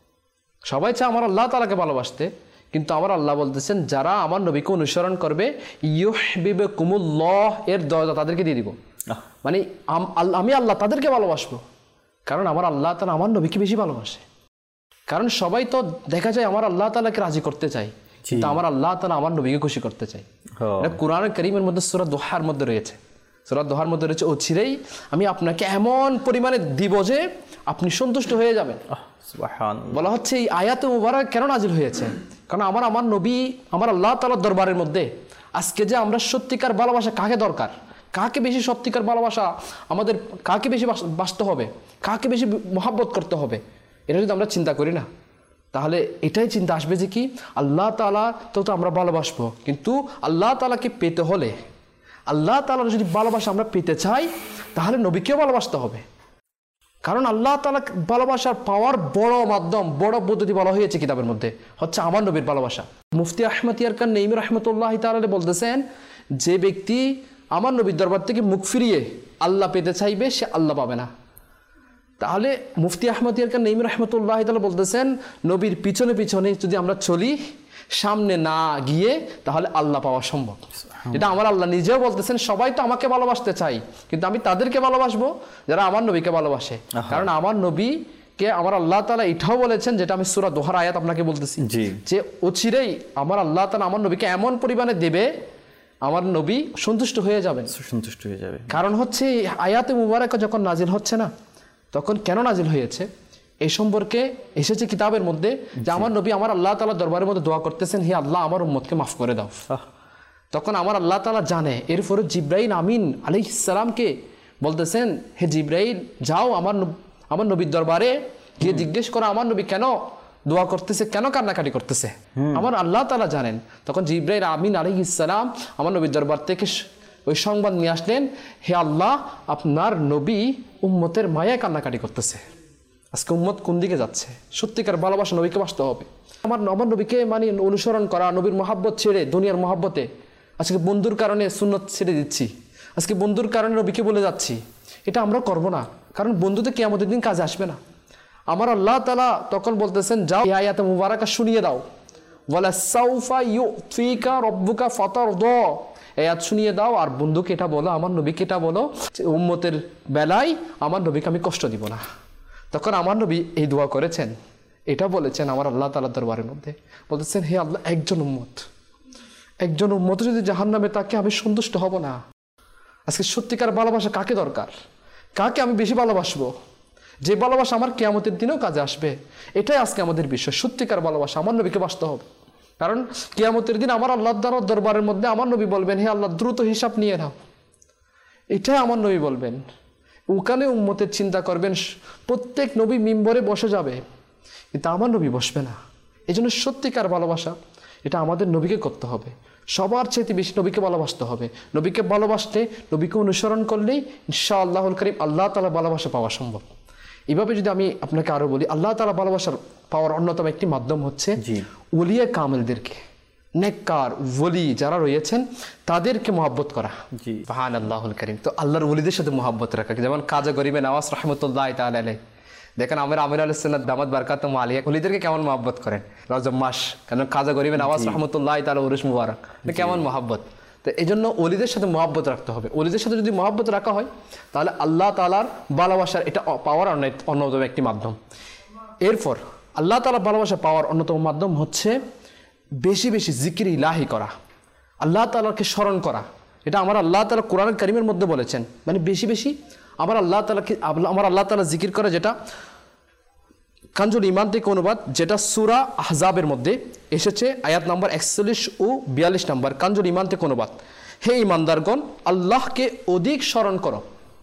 সবাই চায় আমার আল্লাহ তাআলাকে ভালোবাসতে, কিন্তু আমার আল্লাহ বলতেছেন যারা আমার নবীকে অনুসরণ করবে, ইউহিব্বুকুমুল্লাহ এর দরজা তাদেরকে দিয়ে দিব। মানে আমি আল্লাহ তাদেরকে ভালোবাসবো, কারণ আমার আল্লাহ তাআলা আমার নবীকে বেশি ভালোবাসে। কারণ সবাই তো দেখা যায় আমার আল্লাহ তাআলাকে রাজি করতে চায়, কিন্তু আমার আল্লাহ তাআলা আমার নবীকে খুশি করতে চায়। এটা কোরআন কারীমের মধ্যে সূরা দোহার মধ্যে রয়েছে। সূরা দোহার মধ্যে রয়েছে, ও চিরেই আমি আপনাকে এমন পরিমাণে দিব যে আপনি সন্তুষ্ট হয়ে যাবেন। বলা হচ্ছে এই আয়াতে মুবারক কেন নাজিল হয়েছে? কারণ আমার নবী আমার আল্লাহ তাআলার দরবারের মধ্যে আজকে যে আমরা সত্যিকার ভালোবাসা কাকে দরকার, কাকে বেশি সত্যিকার ভালোবাসা আমাদের, কাকে বেশি বাসতে হবে, কাকে বেশি মহব্বত করতে হবে, এটা যদি আমরা চিন্তা করি না, তাহলে এটাই চিন্তা আসবে যে কি আল্লাহ তাআলা তো আমরা ভালোবাসবো, কিন্তু আল্লাহ তাআলাকে পেতে হলে, আল্লাহ তাআলার যদি ভালোবাসা আমরা পেতে চাই, তাহলে নবীকেও ভালোবাসতে হবে। কারণ আল্লাহ তাআলা ভালোবাসার পাওয়ার বড় মাধ্যম, বড় পদ্ধতি বলা হয়েছে কিতাবের মধ্যে হচ্ছে আমার নবীর ভালোবাসা। মুফতি আহমদ ইয়ারকান নঈমী রাহমাতুল্লাহি তাআলা বলতেছেন, যে ব্যক্তি আমার নবীর দরবার থেকে মুখ ফিরিয়ে আল্লাহ পেতে চাইবে, সে আল্লাহ পাবে না। তাহলে মুফতি আহমদ ইয়ারকান নঈমী রাহমাতুল্লাহি তাআলা বলতেছেন, নবীর পিছনে পিছনে যদি আমরা চলি, সামনে না গিয়ে, তাহলে আল্লাহ পাওয়া সম্ভব। এটা আমার আল্লাহ নিজেও বলতেছেন, সবাই তো আমাকে ভালোবাসতে চাই, কিন্তু আমি তাদেরকে ভালোবাসবো যারা আমার নবীকে ভালোবাসে। কারণ আমার নবীকে আমার আল্লাহ তাআলা এটাও বলেছেন, যেটা আমি সূরা দোহার আয়াত আপনাকে বলতেছি, যে অচিরেই আমার আল্লাহ তাআলা আমার নবীকে এমন পরিমাণে দেবে, আমার নবী সন্তুষ্ট হয়ে যাবেন, সন্তুষ্ট হয়ে যাবে। কারণ হচ্ছে আয়াতে মুবারাকা যখন নাজিল হচ্ছে না, তখন কেন নাজিল হয়েছে এই সম্পর্কে এসেছে কিতাবের মধ্যে, যে আমার নবী আমার আল্লাহ তাআলার দরবারের মধ্যে দোয়া করতেছেন, হে আল্লাহ আমার উম্মতকে মাফ করে দাও। তখন আমার আল্লাহ তাআলা জানে, এরপরে জিবরাইল আমিন আলাইহিস সালামকে বলতেছেন, হে জিবরাইল যাও আমার নবীর দরবারে গিয়ে জিজ্ঞেস করা আমার নবী কেন দোয়া করতেছে, কেন কান্নাকাটি করতেছে, আমার আল্লাহ তাআলা জানেন। তখন জিবরাইল আমিন আলাইহিস সালাম আমার নবীর দরবার থেকে ওই সংবাদ নিয়ে আসলেন, হে আল্লাহ, আপনার নবী উম্মতের মায়ায় কান্নাকাটি করতেছে। আজকে উম্মত কোন দিকে যাচ্ছে? সত্যিকার ভালোবাসা নবীকে বাসতে হবে। আমার নবীকে মানে অনুসরণ করা, নবীর মহাব্বত ছেড়ে দুনিয়ার মহাব্বতে আজকে বন্ধুর কারণে সুন্নত ছেড়ে দিচ্ছি, আজকে বন্ধুর কারণে নবীকে বলে যাচ্ছি, এটা আমরা করব না। কারণ বন্ধুতে কিয়ামতের দিন কাজে আসবে না। আমার আল্লাহ তাআলা তখন বলতেছেন, যাও এই আয়াতে মুবারাকা শুনিয়ে দাও, ওয়ালা সাউফা ইউতিকা রাব্বুকা ফাতারদা, এই আয়াত শুনিয়ে দাও আর বন্ধুকে এটা বলো, আমার নবীকে এটা বলো, উম্মতের বেলায় আমার নবীকে আমি কষ্ট দিব না। তখন আমার নবী এই দোয়া করেছেন, এটা বলেছেন আমার আল্লাহ তাআলার দরবারের মধ্যে, বলতেছেন, হে আল্লাহ, একজন উম্মত যদি জাহান্নামে তাকে আমি সন্তুষ্ট হব না। আজকে সত্যিকার ভালোবাসা কাকে দরকার? কাকে আমি বেশি ভালোবাসবো? যে ভালোবাসা আমার কিয়ামতের দিনেও কাজে আসবে। এটাই আজকে আমাদের বিষয়। সত্যিকার ভালোবাসা আমার নবীকে বাসতে হবে। কারণ কিয়ামতের দিন আমার আল্লাহ তাআলার দরবারের মধ্যে আমার নবী বলবেন, হে আল্লাহ, দ্রুত হিসাব নিয়ে নাও। এটাই আমার নবী বলবেন। ওখানে উম্মতের চিন্তা করবেন, প্রত্যেক নবী মিম্বরে বসে যাবে, কিন্তু আমার নবী বসবে না। এই জন্য সত্যিকার ভালোবাসা এটা আমাদের নবীকে করতে হবে। সবার চাইতে বেশি নবীকে ভালোবাসতে হবে। নবীকে ভালোবাসলে, নবীকে অনুসরণ করলেই ইনশাআল্লাহুল কারীম আল্লাহ তাআলা ভালোবাসা পাওয়া সম্ভব। এইভাবে যদি আমি আপনাকে আরো বলি, আল্লাহ তাআলা ভালোবাসার পাওয়ার অন্যতম একটি মাধ্যম হচ্ছে ওলিয়া কামেলদেরকে, নেককার ওলি যারা রয়েছেন তাদেরকে মহব্বত করা। সুবহানাল্লাহুল কারীম। তো আল্লাহর ওলিদের সাথে মহব্বত রাখা, যেমন কাজী গরিবে নওয়াজ রাহমাতুল্লাহি তাআলা আলাইহি, দেখেন আমির আলাইহিস সালাত দামাত বারাকাতুহু আলাইহি ওলিদেরকে কেমন মহব্বত করেন। রজব মাস, কারণ কাজী গরিবে নওয়াজ রাহমাতুল্লাহি তাআলা উরুস মুবারক, কেমন মহব্বত। তো এই জন্য ওলিদের সাথে মহব্বত রাখতে হবে। ওলিদের সাথে যদি মহব্বত রাখা হয় তাহলে আল্লাহ তাআলার ভালোবাসার এটা পাওয়ার অন্যতম একটি মাধ্যম। এরপর আল্লাহ তাআলার ভালোবাসা পাওয়ার অন্যতম মাধ্যম হচ্ছে বেশি বেশি জিকির ইলাহি করা, আল্লাহ তাআলাকে স্মরণ করা। এটা আমার আল্লাহ তাআলা কোরআন কারীমের মধ্যে বলেছেন, মানে বেশি বেশি আমার আল্লাহ তাআলা জিকির করে, যেটা কানজুল ঈমান থেকে অনুবাদ, যেটা সূরা আহজাবের মধ্যে এসেছে আয়াত নম্বর 41 ও 42 নম্বর, কানজুল ঈমান থেকে অনুবাদ। হে ঈমানদারগণ, আল্লাহকে অধিক স্মরণ করো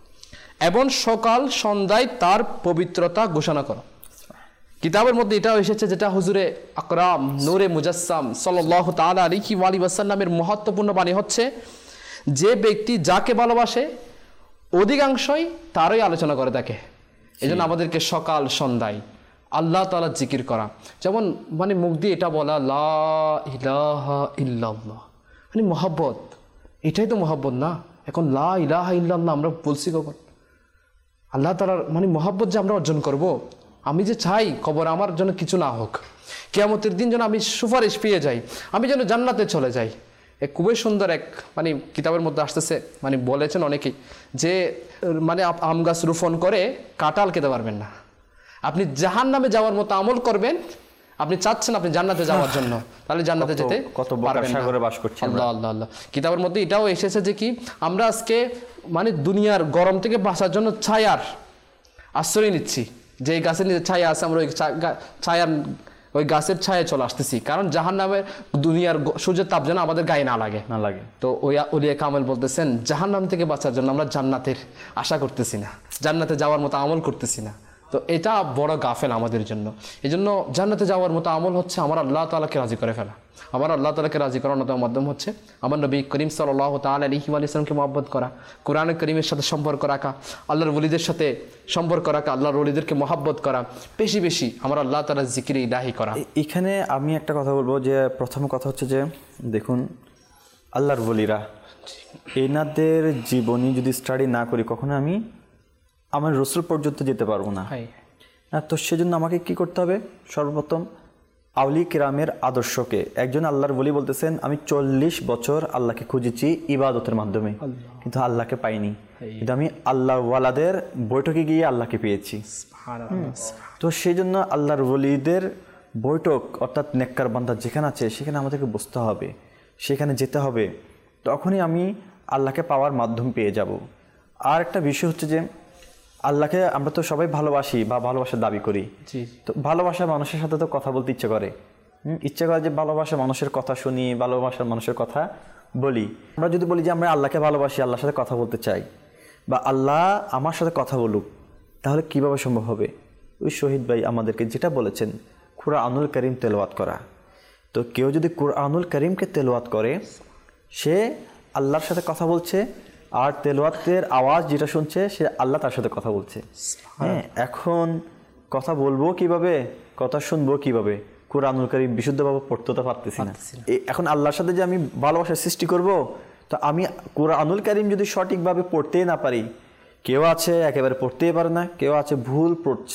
এবং সকাল সন্ধ্যায় তার পবিত্রতা ঘোষণা করো। কিতাবের মধ্যে এটাও এসেছে, যেটা হুজুরে আকরাম নূরে মুজাসসাম সাল্লাল্লাহু তাআলা আলাইহি ওয়াসাল্লামের মহত্বপূর্ণ বাণী হচ্ছে, যে ব্যক্তি যাকে ভালোবাসে অধিকাংশই তারই আলোচনা করে থাকে। এই জন্য আমাদেরকে সকাল সন্ধ্যায় আল্লাহ তাআলার জিকির করা, যেমন মানে মুখ দিয়ে এটা বলা, লা ইলাহা ইল্লাল্লাহ, মানে মহব্বত। এটাই তো মহব্বত না? এখন লা ইলাহা ইল্লাল্লাহ আমরা বলছি কখন? আল্লাহ তাআলার মানে মহব্বত যে আমরা অর্জন করব। আমি যে চাই খবর আমার জন্য কিছু না হোক, কিয়ামতের দিন যেন আমি সুপারিশ পেয়ে যাই, আমি যেন জান্নাতে চলে যাই। খুবই সুন্দর এক মানে কিতাবের মধ্যে আসতেছে, মানে বলেছেন অনেকেই যে মানে আম গাছ রোপণ করে কাঁঠাল খেতে পারবেন না। আপনি জাহান্নামে যাওয়ার মতো আমল করবেন, আপনি চাচ্ছেন আপনি জান্নাতে যাওয়ার জন্য, তাহলে জান্নাতে যেতে পারবেন না। আল্লাহ আল্লাহ আল্লাহ। কিতাবের মধ্যে এটাও এসেছে যে কি আমরা আজকে মানে দুনিয়ার গরম থেকে বাঁচার জন্য ছায়ার আশ্রয় নিচ্ছি, যে গাছের নিচে ছায়া আছে আমরা ওই ছায়ার ওই গাছের ছায়া চলে আসতেছি, কারণ জাহান্নামের দুনিয়ার সূর্যের তাপ যেন আমাদের গায়ে না লাগে। তো ওই ওলিয়া কামেল বলতেছেন, জাহান্নাম থেকে বাঁচার জন্য আমরা জান্নাতের আশা করতেছি না, জান্নাতে যাওয়ার মতো আমল করতেছি না। তো এটা বড় গাফেল আমাদের জন্য। এই জন্য জান্নাতে যাওয়ার মতো আমল হচ্ছে আমার আল্লাহ তাআলাকে রাজি করে ফেলা। আমার আল্লাহ তাআলাকে রাজি করার অন্যতম মাধ্যম হচ্ছে আমার নবী করিম সাল্লাল্লাহু তাআলা আলাইহি ওয়াসাল্লামকে মহব্বত করা, কোরআন কারীমের সাথে সম্পর্ক রাখা, আল্লাহর ওলিদের সাথে সম্পর্ক রাখা, আল্লাহর ওলিদেরকে মহব্বত করা, বেশি বেশি আমার আল্লাহ তাআলার জিকির ইলাহি করা। এখানে আমি একটা কথা বলবো, যে প্রথম কথা হচ্ছে যে দেখুন আল্লাহর ওলিরা, এনাদের জীবনী যদি স্টাডি না করি কখনো আমি আমার রসুল পর্যন্ত যেতে পারবো না। তো সেজন্য আমাকে কি করতে হবে? সর্বপ্রথম আউলি কিরামের আদর্শকে, একজন আল্লাহর ওলি বলতেছেন আমি 40 বছর আল্লাহকে খুঁজেছি ইবাদতের মাধ্যমে, কিন্তু আল্লাহকে পাইনি, কিন্তু আমি আল্লাহ ওয়ালাদের বৈঠকে গিয়ে আল্লাহকে পেয়েছি। তো সেই জন্য আল্লাহর ওলিদের বৈঠক অর্থাৎ নেককার বান্দা যেখানে আছে সেখানে আমাদেরকে বসতে হবে, সেখানে যেতে হবে, তখনই আমি আল্লাহকে পাওয়ার মাধ্যম পেয়ে যাব। আর একটা বিষয় হচ্ছে যে আল্লাহকে আমরা তো সবাই ভালোবাসি বা ভালোবাসার দাবি করি, তো ভালোবাসার মানুষের সাথে তো কথা বলতে ইচ্ছে করে যে ভালোবাসার মানুষের কথা শুনি, ভালোবাসার মানুষের কথা বলি। আমরা যদি বলি যে আমরা আল্লাহকে ভালোবাসি, আল্লাহর সাথে কথা বলতে চাই, বা আল্লাহ আমার সাথে কথা বলুক, তাহলে কিভাবে সম্ভব হবে? ওই শহীদ ভাই আমাদেরকে যেটা বলেছেন কুরআনুল কারীম তেলাওয়াত করা। তো কেউ যদি কুরআনুল কারীমকে তেলাওয়াত করে সে আল্লাহর সাথে কথা বলছে, আর তেলাওয়াতের আওয়াজ যেটা শুনছে সে আল্লাহ তার সাথে কথা বলছে। হ্যাঁ, এখন কথা বলবো কিভাবে, কথা শুনবো কিভাবে? কুরআনুল কারীম বিশুদ্ধভাবে পড়তে তো পারতেছি না। এখন আল্লাহর সাথে যে আমি ভালোবাসার সৃষ্টি করব, তো আমি কুরআনুল কারীম যদি সঠিকভাবে পড়তেই না পারি, কেউ আছে একেবারে পড়তেই পারে না, কেউ আছে ভুল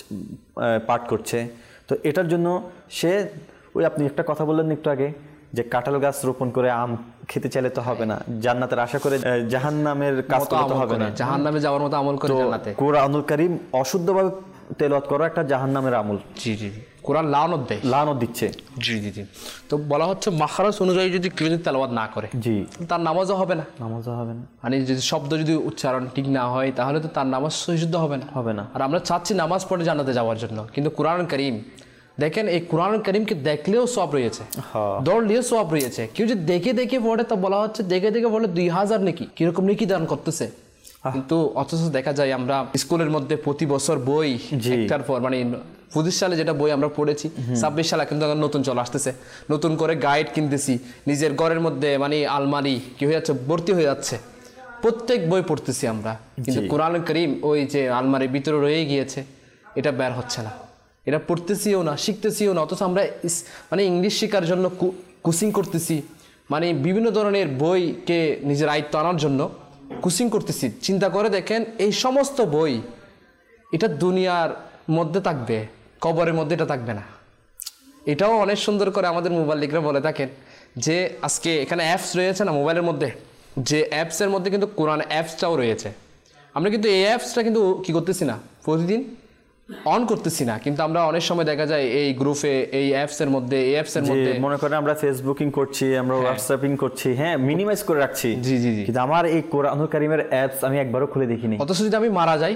পাঠ করছে, তো এটার জন্য সে ওই আপনি একটা কথা বললেন একটু আগে যে কাঁঠাল গাছ রোপণ করে আম খেতে চাইলে তো হবে না, জান্নাতের আশা করে জাহান্নামের কাজ করতে তো হবে না, জাহান্নামে যাওয়ার মতো আমল করে জান্নাতে। কুরআনুল কারীম অশুদ্ধভাবে তেলাওয়াত করা একটা জাহান্নামের আমল। জি জি, কোরআন লানত দেয়, লানত দিচ্ছে। জি জি জি। তো বলা হচ্ছে মাখরাজ অনুযায়ী যদি কেউ যদি তেলাওয়াত না করে, জি, তার নামাজও হবে না, নামাজও হবে না। মানে যদি শব্দ যদি উচ্চারণ ঠিক না হয় তাহলে তো তার নামাজ সহিশুদ্ধ হবে না, হবে না। আর আমরা চাচ্ছি নামাজ পড়ে জান্নাতে যাওয়ার জন্য, কিন্তু কোরআন কারীম দেখেন, এই কোরআন কারীমকে দেখলেও সওয়াব রয়েছে, দৌড়লেও সওয়াব রয়েছে। কেউ যদি দেখে দেখে পড়ে, তো বলা হচ্ছে দেখে দেখে পড়লে 2000 নেকি, কিরকম নেকি দান করতেছে। কিন্তু অথচ দেখা যায় আমরা স্কুলের মধ্যে প্রতি বছর বই একটার পর, মানে 25 সালে যেটা বই আমরা পড়েছি, 26 সালে কিন্তু নতুন চলে আসতেছে, নতুন করে গাইড কিনতেছি, নিজের ঘরের মধ্যে মানে আলমারি কি হয়ে যাচ্ছে, ভর্তি হয়ে যাচ্ছে, প্রত্যেক বই পড়তেছি আমরা, কিন্তু কোরআন কারীম ওই যে আলমারির ভিতরে রয়ে গিয়েছে, এটা বের হচ্ছে না, এটা পড়তেছিও না, শিখতেছিও না। অথচ আমরা মানে ইংলিশ শেখার জন্য কোচিং করতেছি, মানে বিভিন্ন ধরনের বইকে নিজের আয়ত্ত আনার জন্য কোচিং করতেছি। চিন্তা করে দেখেন, এই সমস্ত বই এটা দুনিয়ার মধ্যে থাকবে, কবরের মধ্যে এটা থাকবে না। এটাও অনেক সুন্দর করে আমাদের মুবাল্লিকরা বলে থাকেন যে আজকে এখানে অ্যাপস রয়েছে না মোবাইলের মধ্যে, যে অ্যাপসের মধ্যে কিন্তু কোরআন অ্যাপসটাও রয়েছে। আমরা কিন্তু এই অ্যাপসটা কিন্তু কি করতেছি না, প্রতিদিন অন করতেছি না, কিন্তু আমরা অনেক সময় দেখা যায় এই গ্রুপে, এই অ্যাপসের মধ্যে, এই অ্যাপসের মধ্যে মনে করেন আমরা ফেসবুকিং করছি, আমরা হোয়াটসঅ্যাপিং করছি, হ্যাঁ, মিনিমাইজ করে রাখছি। জি জি জি। কিন্তু আমার এই কোরআনুল কারীমের অ্যাপস আমি একবারও খুলে দেখিনি। অথচ যদি আমি মারা যাই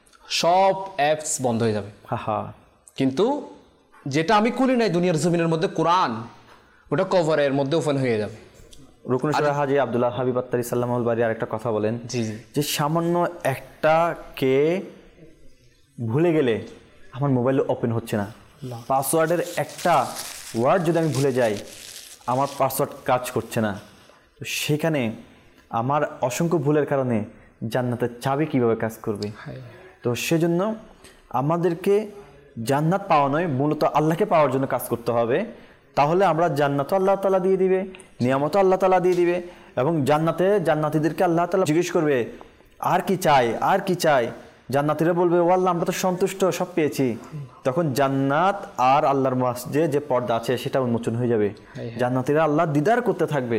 সব অ্যাপস বন্ধ হয়ে যাবে। কিন্তু যেটা আমি খুলি নাই দুনিয়ার জমিনের মধ্যে কোরআন, ওটা কভারের মধ্যে ওপেন হয়ে যাবে। রুকনুল হাজী আব্দুল্লাহ হাবিব আত্তারি সাল্লামাউল বারি আরেকটা কথা বলেন, জি জি, যে সামান্য একটা কে ভুলে গেলে আমার মোবাইল ওপেন হচ্ছে না, পাসওয়ার্ডের একটা ওয়ার্ড যদি আমি ভুলে যাই আমার পাসওয়ার্ড কাজ করছে না, তো সেখানে আমার অসংখ্য ভুলের কারণে জান্নাতের চাবি কিভাবে কাজ করবে? তো সেজন্য আমাদেরকে জান্নাত পাওয়া নয়, মূলত আল্লাহকে পাওয়ার জন্য কাজ করতে হবে। তাহলে আমরা জান্নাতও আল্লাহ তাআলা দিয়ে দিবে, নিয়ামতও আল্লাহ তাআলা দিয়ে দিবে, এবং জান্নাতীদেরকে আল্লাহ তাআলা জিজ্ঞেস করবে আর কি চাই, আর কি চাই? জান্নাতীরা বলবে ও আল্লাহ আমরা তো সন্তুষ্ট, সব পেয়েছি। তখন জান্নাত আর আল্লাহর মাঝে যে পর্দা আছে সেটা উন্মোচন হয়ে যাবে, জান্নাতীরা আল্লাহ দিদার করতে থাকবে।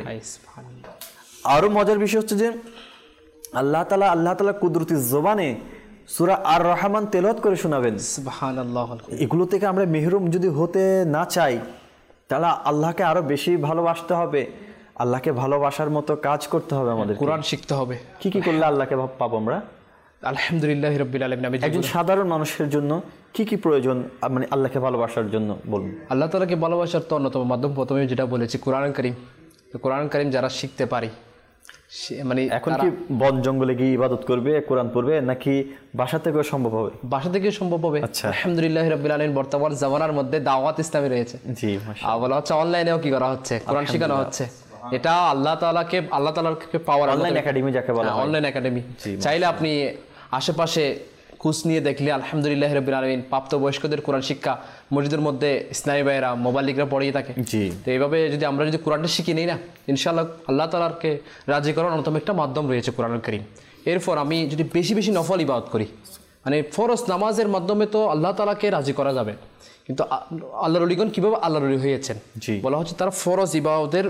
আরো মজার বিষয় হচ্ছে যে আল্লাহ তাআলা কুদরতি জবানে সূরা আর রহমান তেলাওয়াত করে শোনাবেন। সুবহানাল্লাহ। এগুলো থেকে আমরা মেহরুম যদি হতে না চাই, তাহলে আল্লাহকে আরো বেশি ভালোবাসতে হবে, আল্লাহকে ভালোবাসার মতো কাজ করতে হবে, আমাদের কোরআন শিখতে হবে। কি কি করলে আল্লাহকে পাবো আমরা? আলহামদুলিল্লাহ রাব্বিল আলামিন। একজন সাধারণ মানুষের জন্য কি কি প্রয়োজন, মানে আল্লাহকে ভালোবাসার জন্য বলুন? আল্লাহ তাআলাকে ভালোবাসার তো অন্যতম মাধ্যম, প্রথমে যেটা বলেছি কোরআন কারীম। কোরআন কারীম যারা শিখতে পারে, মানে এখন কি বন জঙ্গলে গিয়ে ইবাদত করবে, কোরআন পড়বে, নাকি বাসা থেকে সম্ভব হবে? বাসা থেকে সম্ভব হবে। আলহামদুলিল্লাহ রাব্বিল আলামিন। বর্তমান জামানার মধ্যে দাওয়াত ইসলামী রয়েছে, জি মাশাআল্লাহ। বলা হচ্ছে অনলাইনেও কি করা হচ্ছে, কোরআন শেখানো হচ্ছে। এটা আল্লাহ তাআলাকে পাওয়ার অনলাইন একাডেমি যাকে বলা হয়, অনলাইন একাডেমি। চাইলে আপনি আশেপাশে খোঁজ নিয়ে দেখলে আলহামদুলিল্লাহ রাব্বিল আলামিন প্রাপ্তবয়স্কদের কোরআন শিক্ষা মসজিদের মধ্যে ইসলামী ভাইয়েরা, মোবাল্লিকরা পড়িয়ে থাকে। তো এইভাবে যদি আমরা কোরআনটা শিখি নিই না, ইনশাআল্লাহ আল্লাহ তাআলাকে রাজি করার অন্যতম একটা মাধ্যম রয়েছে কোরআনুল কারীম। এরপর আমি যদি বেশি বেশি নফল ইবাদত করি, মানে ফরজ নামাজের মাধ্যমে তো আল্লাহ তাআলাকে রাজি করা যাবে, কিন্তু আল্লাহর ওলিগণ কিভাবে আল্লাহর ওলি হয়েছেন বলা হচ্ছে তারা ফরজ ইবাদতের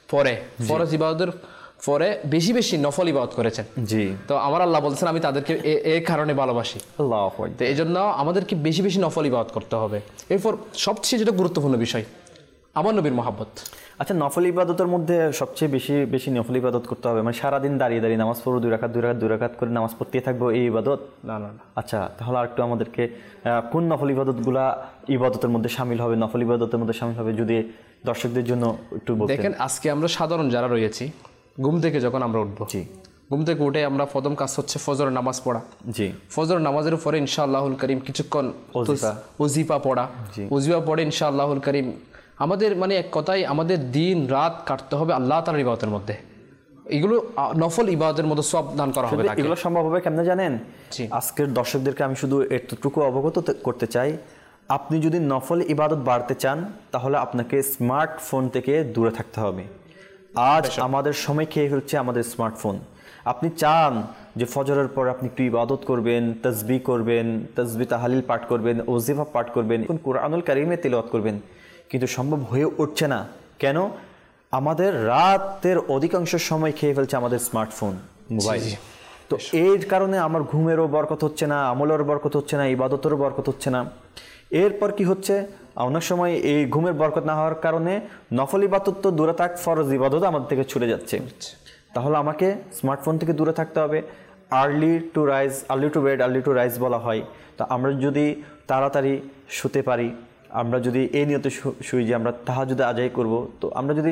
পরে বেশি বেশি নফল ইবাদত করেছেন। জি, তো আমার আল্লাহ বলছেন আমি তাদেরকে এই কারণে ভালোবাসি। আল্লাহু আকবার। তো এই জন্য আমাদেরকে বেশি বেশি নফল ইবাদত করতে হবে। এরপর সবচেয়ে যেটা গুরুত্বপূর্ণ বিষয় আমার নবীর মহব্বত। আচ্ছা, নফল ইবাদতের মধ্যে সবচেয়ে বেশি নফল ইবাদত করতে হবে, মানে সারাদিন দাঁড়িয়ে দাঁড়িয়ে নামাজ পড়বো, 2 রাকাত করে নামাজ পড়তে থাকবো, এই ইবাদত? না। আচ্ছা, তাহলে আরেকটু আমাদেরকে কোন নফল ইবাদতের মধ্যে শামিল হবে, নফল ইবাদতের মধ্যে শামিল হবে, যদি দর্শকদের জন্য একটু বলতেন। দেখেন, আজকে আমরা সাধারণ যারা রয়েছি, ঘুম থেকে যখন আমরা উঠবো, ঘুম থেকে উঠে আমরা প্রথম কাজ হচ্ছে ফজরের নামাজ পড়া। জি। ফজরের নামাজের পরে ইনশাআল্লাহুল করিম কিছুক্ষণ ওজিফা পড়া। ওজিফা পড়ে ইনশাআল্লাহুল করিম আমাদের মানে এক কথায় আমাদের দিন রাত কাটতে হবে আল্লাহ তাআলার ইবাদতের মধ্যে। এগুলো নফল ইবাদতের মধ্যে সব দান করা হবে। এগুলো সম্ভব হবে কেমনে জানেন? আজকের দর্শকদেরকে আমি শুধু এতটুকু অবগত করতে চাই, আপনি যদি নফল ইবাদত বাড়তে চান তাহলে আপনাকে স্মার্টফোন থেকে দূরে থাকতে হবে। আজ আমাদের সময় খেয়ে ফেলছে আমাদের স্মার্টফোন। আপনি চান যে ফজরের পর আপনি একটু ইবাদত করবেন, তাসবিহ করবেন, তাসবিহ তাহলিল পাঠ করবেন, ওজিফা পাঠ করবেন, কুরআনুল কারীমে তিলাওয়াত করবেন, কিন্তু সম্ভব হয়ে উঠছে না। কেন? আমাদের রাতের অধিকাংশ সময় খেয়ে ফেলছে আমাদের স্মার্টফোন, মোবাইল। তো এর কারণে আমার ঘুমেরও বরকত হচ্ছে না, আমলেরও বরকত হচ্ছে না, ইবাদতেরও বরকত হচ্ছে না। এরপর কি হচ্ছে, অনেক সময় এই ঘুমের বরকত না হওয়ার কারণে নফল ইবাদত তো দূরে থাক, ফরজ ইবাদত আমাদের থেকে ছুটে যাচ্ছে। তাহলে আমাকে স্মার্টফোন থেকে দূরে থাকতে হবে। Early to bed early to rise বলা হয়। তো আমরা যদি তাড়াতাড়ি শুতে পারি, আমরা যদি এই নিয়তে শুই যে আমরা তাহাজ্জুদ আদায় করব, তো আমরা যদি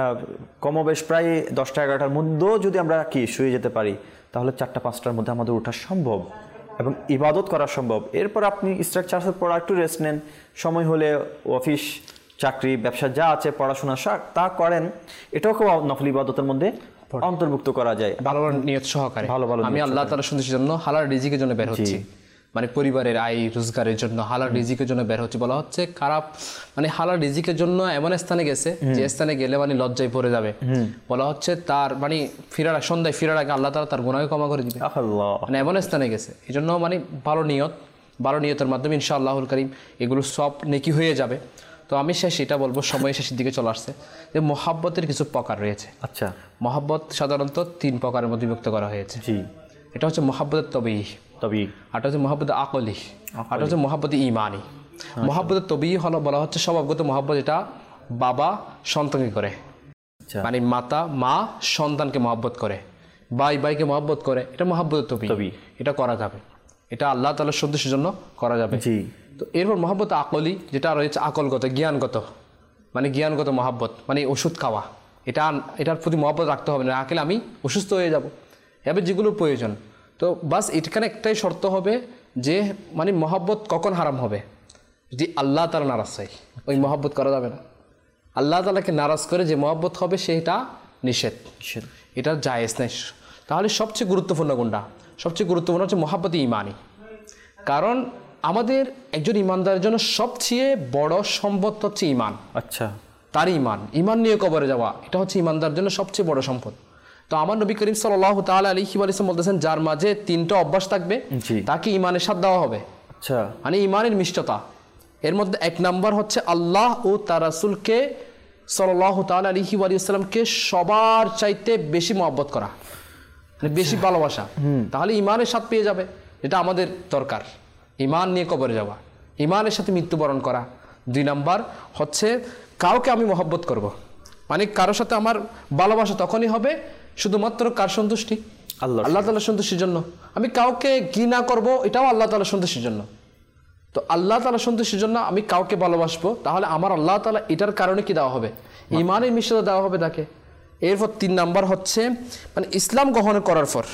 কমবেশ প্রায় 10টা-11টার মধ্যেও যদি আমরা শুয়ে যেতে পারি, তাহলে 4টা-5টার মধ্যে আমাদের ওঠা সম্ভব এবং ইবাদত করা সম্ভব। এরপর আপনি স্ট্রাকচারের পর একটু রেস্ট নেন, সময় হলে অফিস চাকরি ব্যবসা যা আছে পড়াশোনা তা করেন। এটাও খুব নফল ইবাদতের মধ্যে অন্তর্ভুক্ত করা যায় ভালো নিয়ত সহকারে। আমি আল্লাহ তাআলার সন্তুষ্টির জন্য হালাল রিজিকের জন্য বের হচ্ছি, মানে পরিবারের আয় রোজগারের জন্য হালাল রিজিকের জন্য বের হচ্ছে। বলা হচ্ছে খারাপ মানে হালাল রিজিকের জন্য এমন স্থানে গেছে যে স্থানে গেলে মানে লজ্জায় পড়ে যাবে। বলা হচ্ছে তার মানে সন্ধ্যায় ফিরার আগে আল্লাহ তাআলা তার গুনাহকে ক্ষমা করে দিবে, মানে এমন স্থানে গেছে। এই জন্য মানে ভালো নিয়তের মাধ্যমে ইনশাআল্লাহুল কারীম এগুলো সব নেকি হয়ে যাবে। তো আমি এটা বলবো, সময় শেষের দিকে চলে আসছে, যে মহাব্বতের কিছু প্রকার রয়েছে। আচ্ছা, মহাব্বত সাধারণত 3 প্রকারের মধ্যে বিভক্ত করা হয়েছে। জি। এটা হচ্ছে মহাব্বতের তবিঈ, আরটা হচ্ছে মহাব্বত আকলি, আরটা হচ্ছে মহাব্বত ইমানি। মহাব্বতের তবিঈ হলো বলা হচ্ছে স্বভাবগত মহাব্বত, এটা বাবা সন্তানকে করে, মানে মা সন্তানকে মহাব্বত করে, ভাইকে মহাব্বত করে, এটা মহাব্বতের তবিঈ, এটা করা যাবে, এটা আল্লাহ তাআলার সন্তুষ্টির জন্য করা যাবে। জি। তো এরপর মহাব্বত আকলি, যেটা রয়েছে আকলগত, জ্ঞানগত, মানে জ্ঞানগত মহাব্বত, মানে ওষুধ খাওয়া, এটার প্রতি মহাব্বত রাখতে হবে, না রাখলে আমি অসুস্থ হয়ে যাব। এবার যেগুলোর প্রয়োজন, তো বাস এখানে একটাই শর্ত হবে যে মানে মহাব্বত কখন হারাম হবে, যদি আল্লাহ তাআলা নারাজ হয়, ওই মহাব্বত করা যাবে না। আল্লাহ তাআলাকে নারাজ করে যে মহাব্বত হবে সেটা নিষেধ, এটা জায়েজ নাই। তাহলে সবচেয়ে গুরুত্বপূর্ণ কোনটা? সবচেয়ে গুরুত্বপূর্ণ হচ্ছে মহাব্বত ইমানি। কারণ আমাদের একজন ইমানদারের জন্য সবচেয়ে বড় সম্পদ হচ্ছে ইমান। আচ্ছা, তার ইমান নিয়ে কবরে যাওয়া, এটা হচ্ছে ইমানদারের জন্য সবচেয়ে বড় সম্পদ। তো আমার নবী করিম সাল্লাল্লাহু তাআলা আলাইহি ওয়াসাল্লাম বলতেছেন, যার মাঝে 3টা অভ্যাস থাকবে তাকে ইমানের স্বাদ দেওয়া হবে। আচ্ছা, মানে ইমানের মিষ্টতা। এর মধ্যে 1 নাম্বার হচ্ছে আল্লাহ ও তার রাসূলকে সাল্লাল্লাহু তাআলা আলাইহি ওয়াসাল্লামকে সবার চাইতে বেশি মহব্বত করা, মানে বেশি ভালোবাসা। তাহলে ইমানের স্বাদ পেয়ে যাবে, এটা আমাদের দরকার। ইমান নিয়ে কবরে যাওয়া, ইমানের সাথে মৃত্যুবরণ করা। 2 নাম্বার হচ্ছে কাউকে আমি মহব্বত করব, মানে কারোর সাথে আমার ভালোবাসা তখনই হবে শুধুমাত্র কার সন্তুষ্টি? আল্লাহ তাআলার সন্তুষ্টির জন্য। আমি কাউকে ঘৃণা করব, এটাও আল্লাহ তাআলার সন্তুষ্টির জন্য। তো আল্লাহ তাআলার সন্তুষ্টির জন্য আমি কাউকে ভালোবাসবো, তাহলে আমার আল্লাহ তাআলা এটার কারণে কি দেওয়া হবে? ইমানের মিষ্টতা দেওয়া হবে তাকে। এরপর 3 নাম্বার হচ্ছে মানে ইসলাম গ্রহণ করার পর,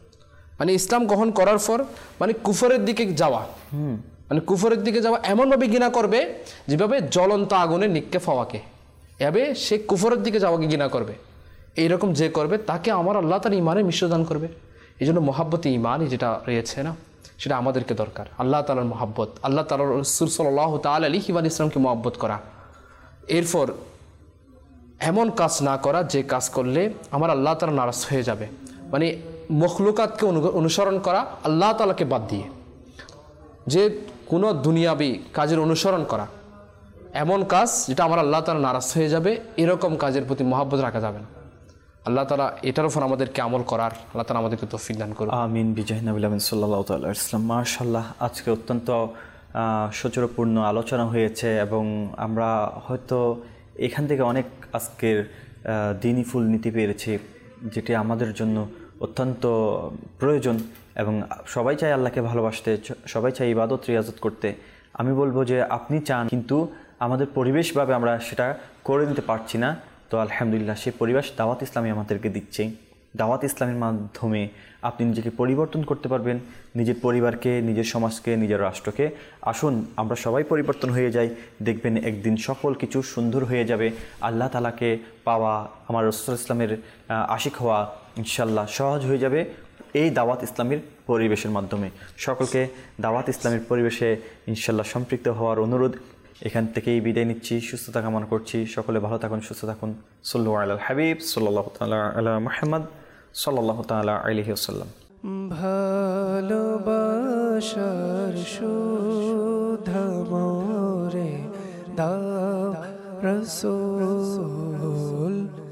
মানে কুফরের দিকে যাওয়া, মানে কুফরের দিকে যাওয়া এমনভাবে ঘৃণা করবে যেভাবে জ্বলন্ত আগুনে নিক্ষেপ হওয়াকে, এভাবে সে কুফরের দিকে যাওয়াকে ঘৃণা করবে। এইরকম যে করবে তাকে আমার আল্লাহ তাআলা ইমানের মিশ্রদান করবে। এই জন্য মহাব্বত ইমানই যেটা রয়েছে না, সেটা আমাদেরকে দরকার। আল্লাহ তাআলার মহাব্বত, আল্লাহ তাআলার রাসূল সাল্লাল্লাহু তাআলা আলাইহি ওয়াসাল্লামকে মহাব্বত করা। এরপর এমন কাজ না করা যে কাজ করলে আমার আল্লাহ তাআলা নারাজ হয়ে যাবে, মানে মখলুকাতকে অনুসরণ করা আল্লাহ তাআলাকে বাদ দিয়ে, যে কোনো দুনিয়াবি কাজের অনুসরণ করা, এমন কাজ যেটা আমার আল্লাহ তাআলা নারাজ হয়ে যাবে, এরকম কাজের প্রতি মহব্বত রাখা যাবে না। আল্লাহ তাআলা এটার উপর আমাদেরকে আমল করার আল্লাহ তাআলা আমাদেরকে তৌফিক দান করুন। আমিন। বিজয় নবী সাল্লাল্লাহু তাআলা আলাইহি ওয়াসাল্লাম। মাশাআল্লাহ, আজকে অত্যন্ত সচরপূর্ণ আলোচনা হয়েছে এবং আমরা হয়তো এখান থেকে অনেক আজকের দ্বীনি ফুল নিতে পেরেছি, যেটি আমাদের জন্য অত্যন্ত প্রয়োজন। এবং সবাই চায় আল্লাহকে ভালোবাসতে, সবাই চায় ইবাদত রিয়াজত করতে। আমি বলবো যে আপনি চান, কিন্তু আমাদের পরিবেশভাবে আমরা সেটা করে নিতে পারছি না। তো আলহামদুলিল্লাহ, সেই পরিবেশ দাওয়াত ইসলামী আমাদেরকে দিচ্ছে। দাওয়াত ইসলামের মাধ্যমে আপনি নিজেকে পরিবর্তন করতে পারবেন, নিজের পরিবারকে, নিজের সমাজকে, নিজের রাষ্ট্রকে। আসুন আমরা সবাই পরিবর্তন হয়ে যাই, দেখবেন একদিন সকল কিছু সুন্দর হয়ে যাবে। আল্লাহ তাআলাকে পাওয়া, আমার রাসূল ইসলামের আশিক হওয়া ইনশাল্লাহ সহজ হয়ে যাবে এই দাওয়াত ইসলামের পরিবেশের মাধ্যমে। সকলকে দাওয়াত ইসলামের পরিবেশে ইনশাল্লাহ সম্পৃক্ত হওয়ার অনুরোধ। এখান থেকেই বিদায় নিচ্ছি, সুস্থতা কামনা করছি। সকলে ভালো থাকুন, সুস্থ থাকুন। সাল্লু আলাল হাবিব সাল্লাল্লাহু তাআলা আলা মুহাম্মদ সাল্লাল্লাহু তাআলা আলাইহি ওয়াসাল্লাম। ভালোবাসার সুধা মোরে দাও রাসূল।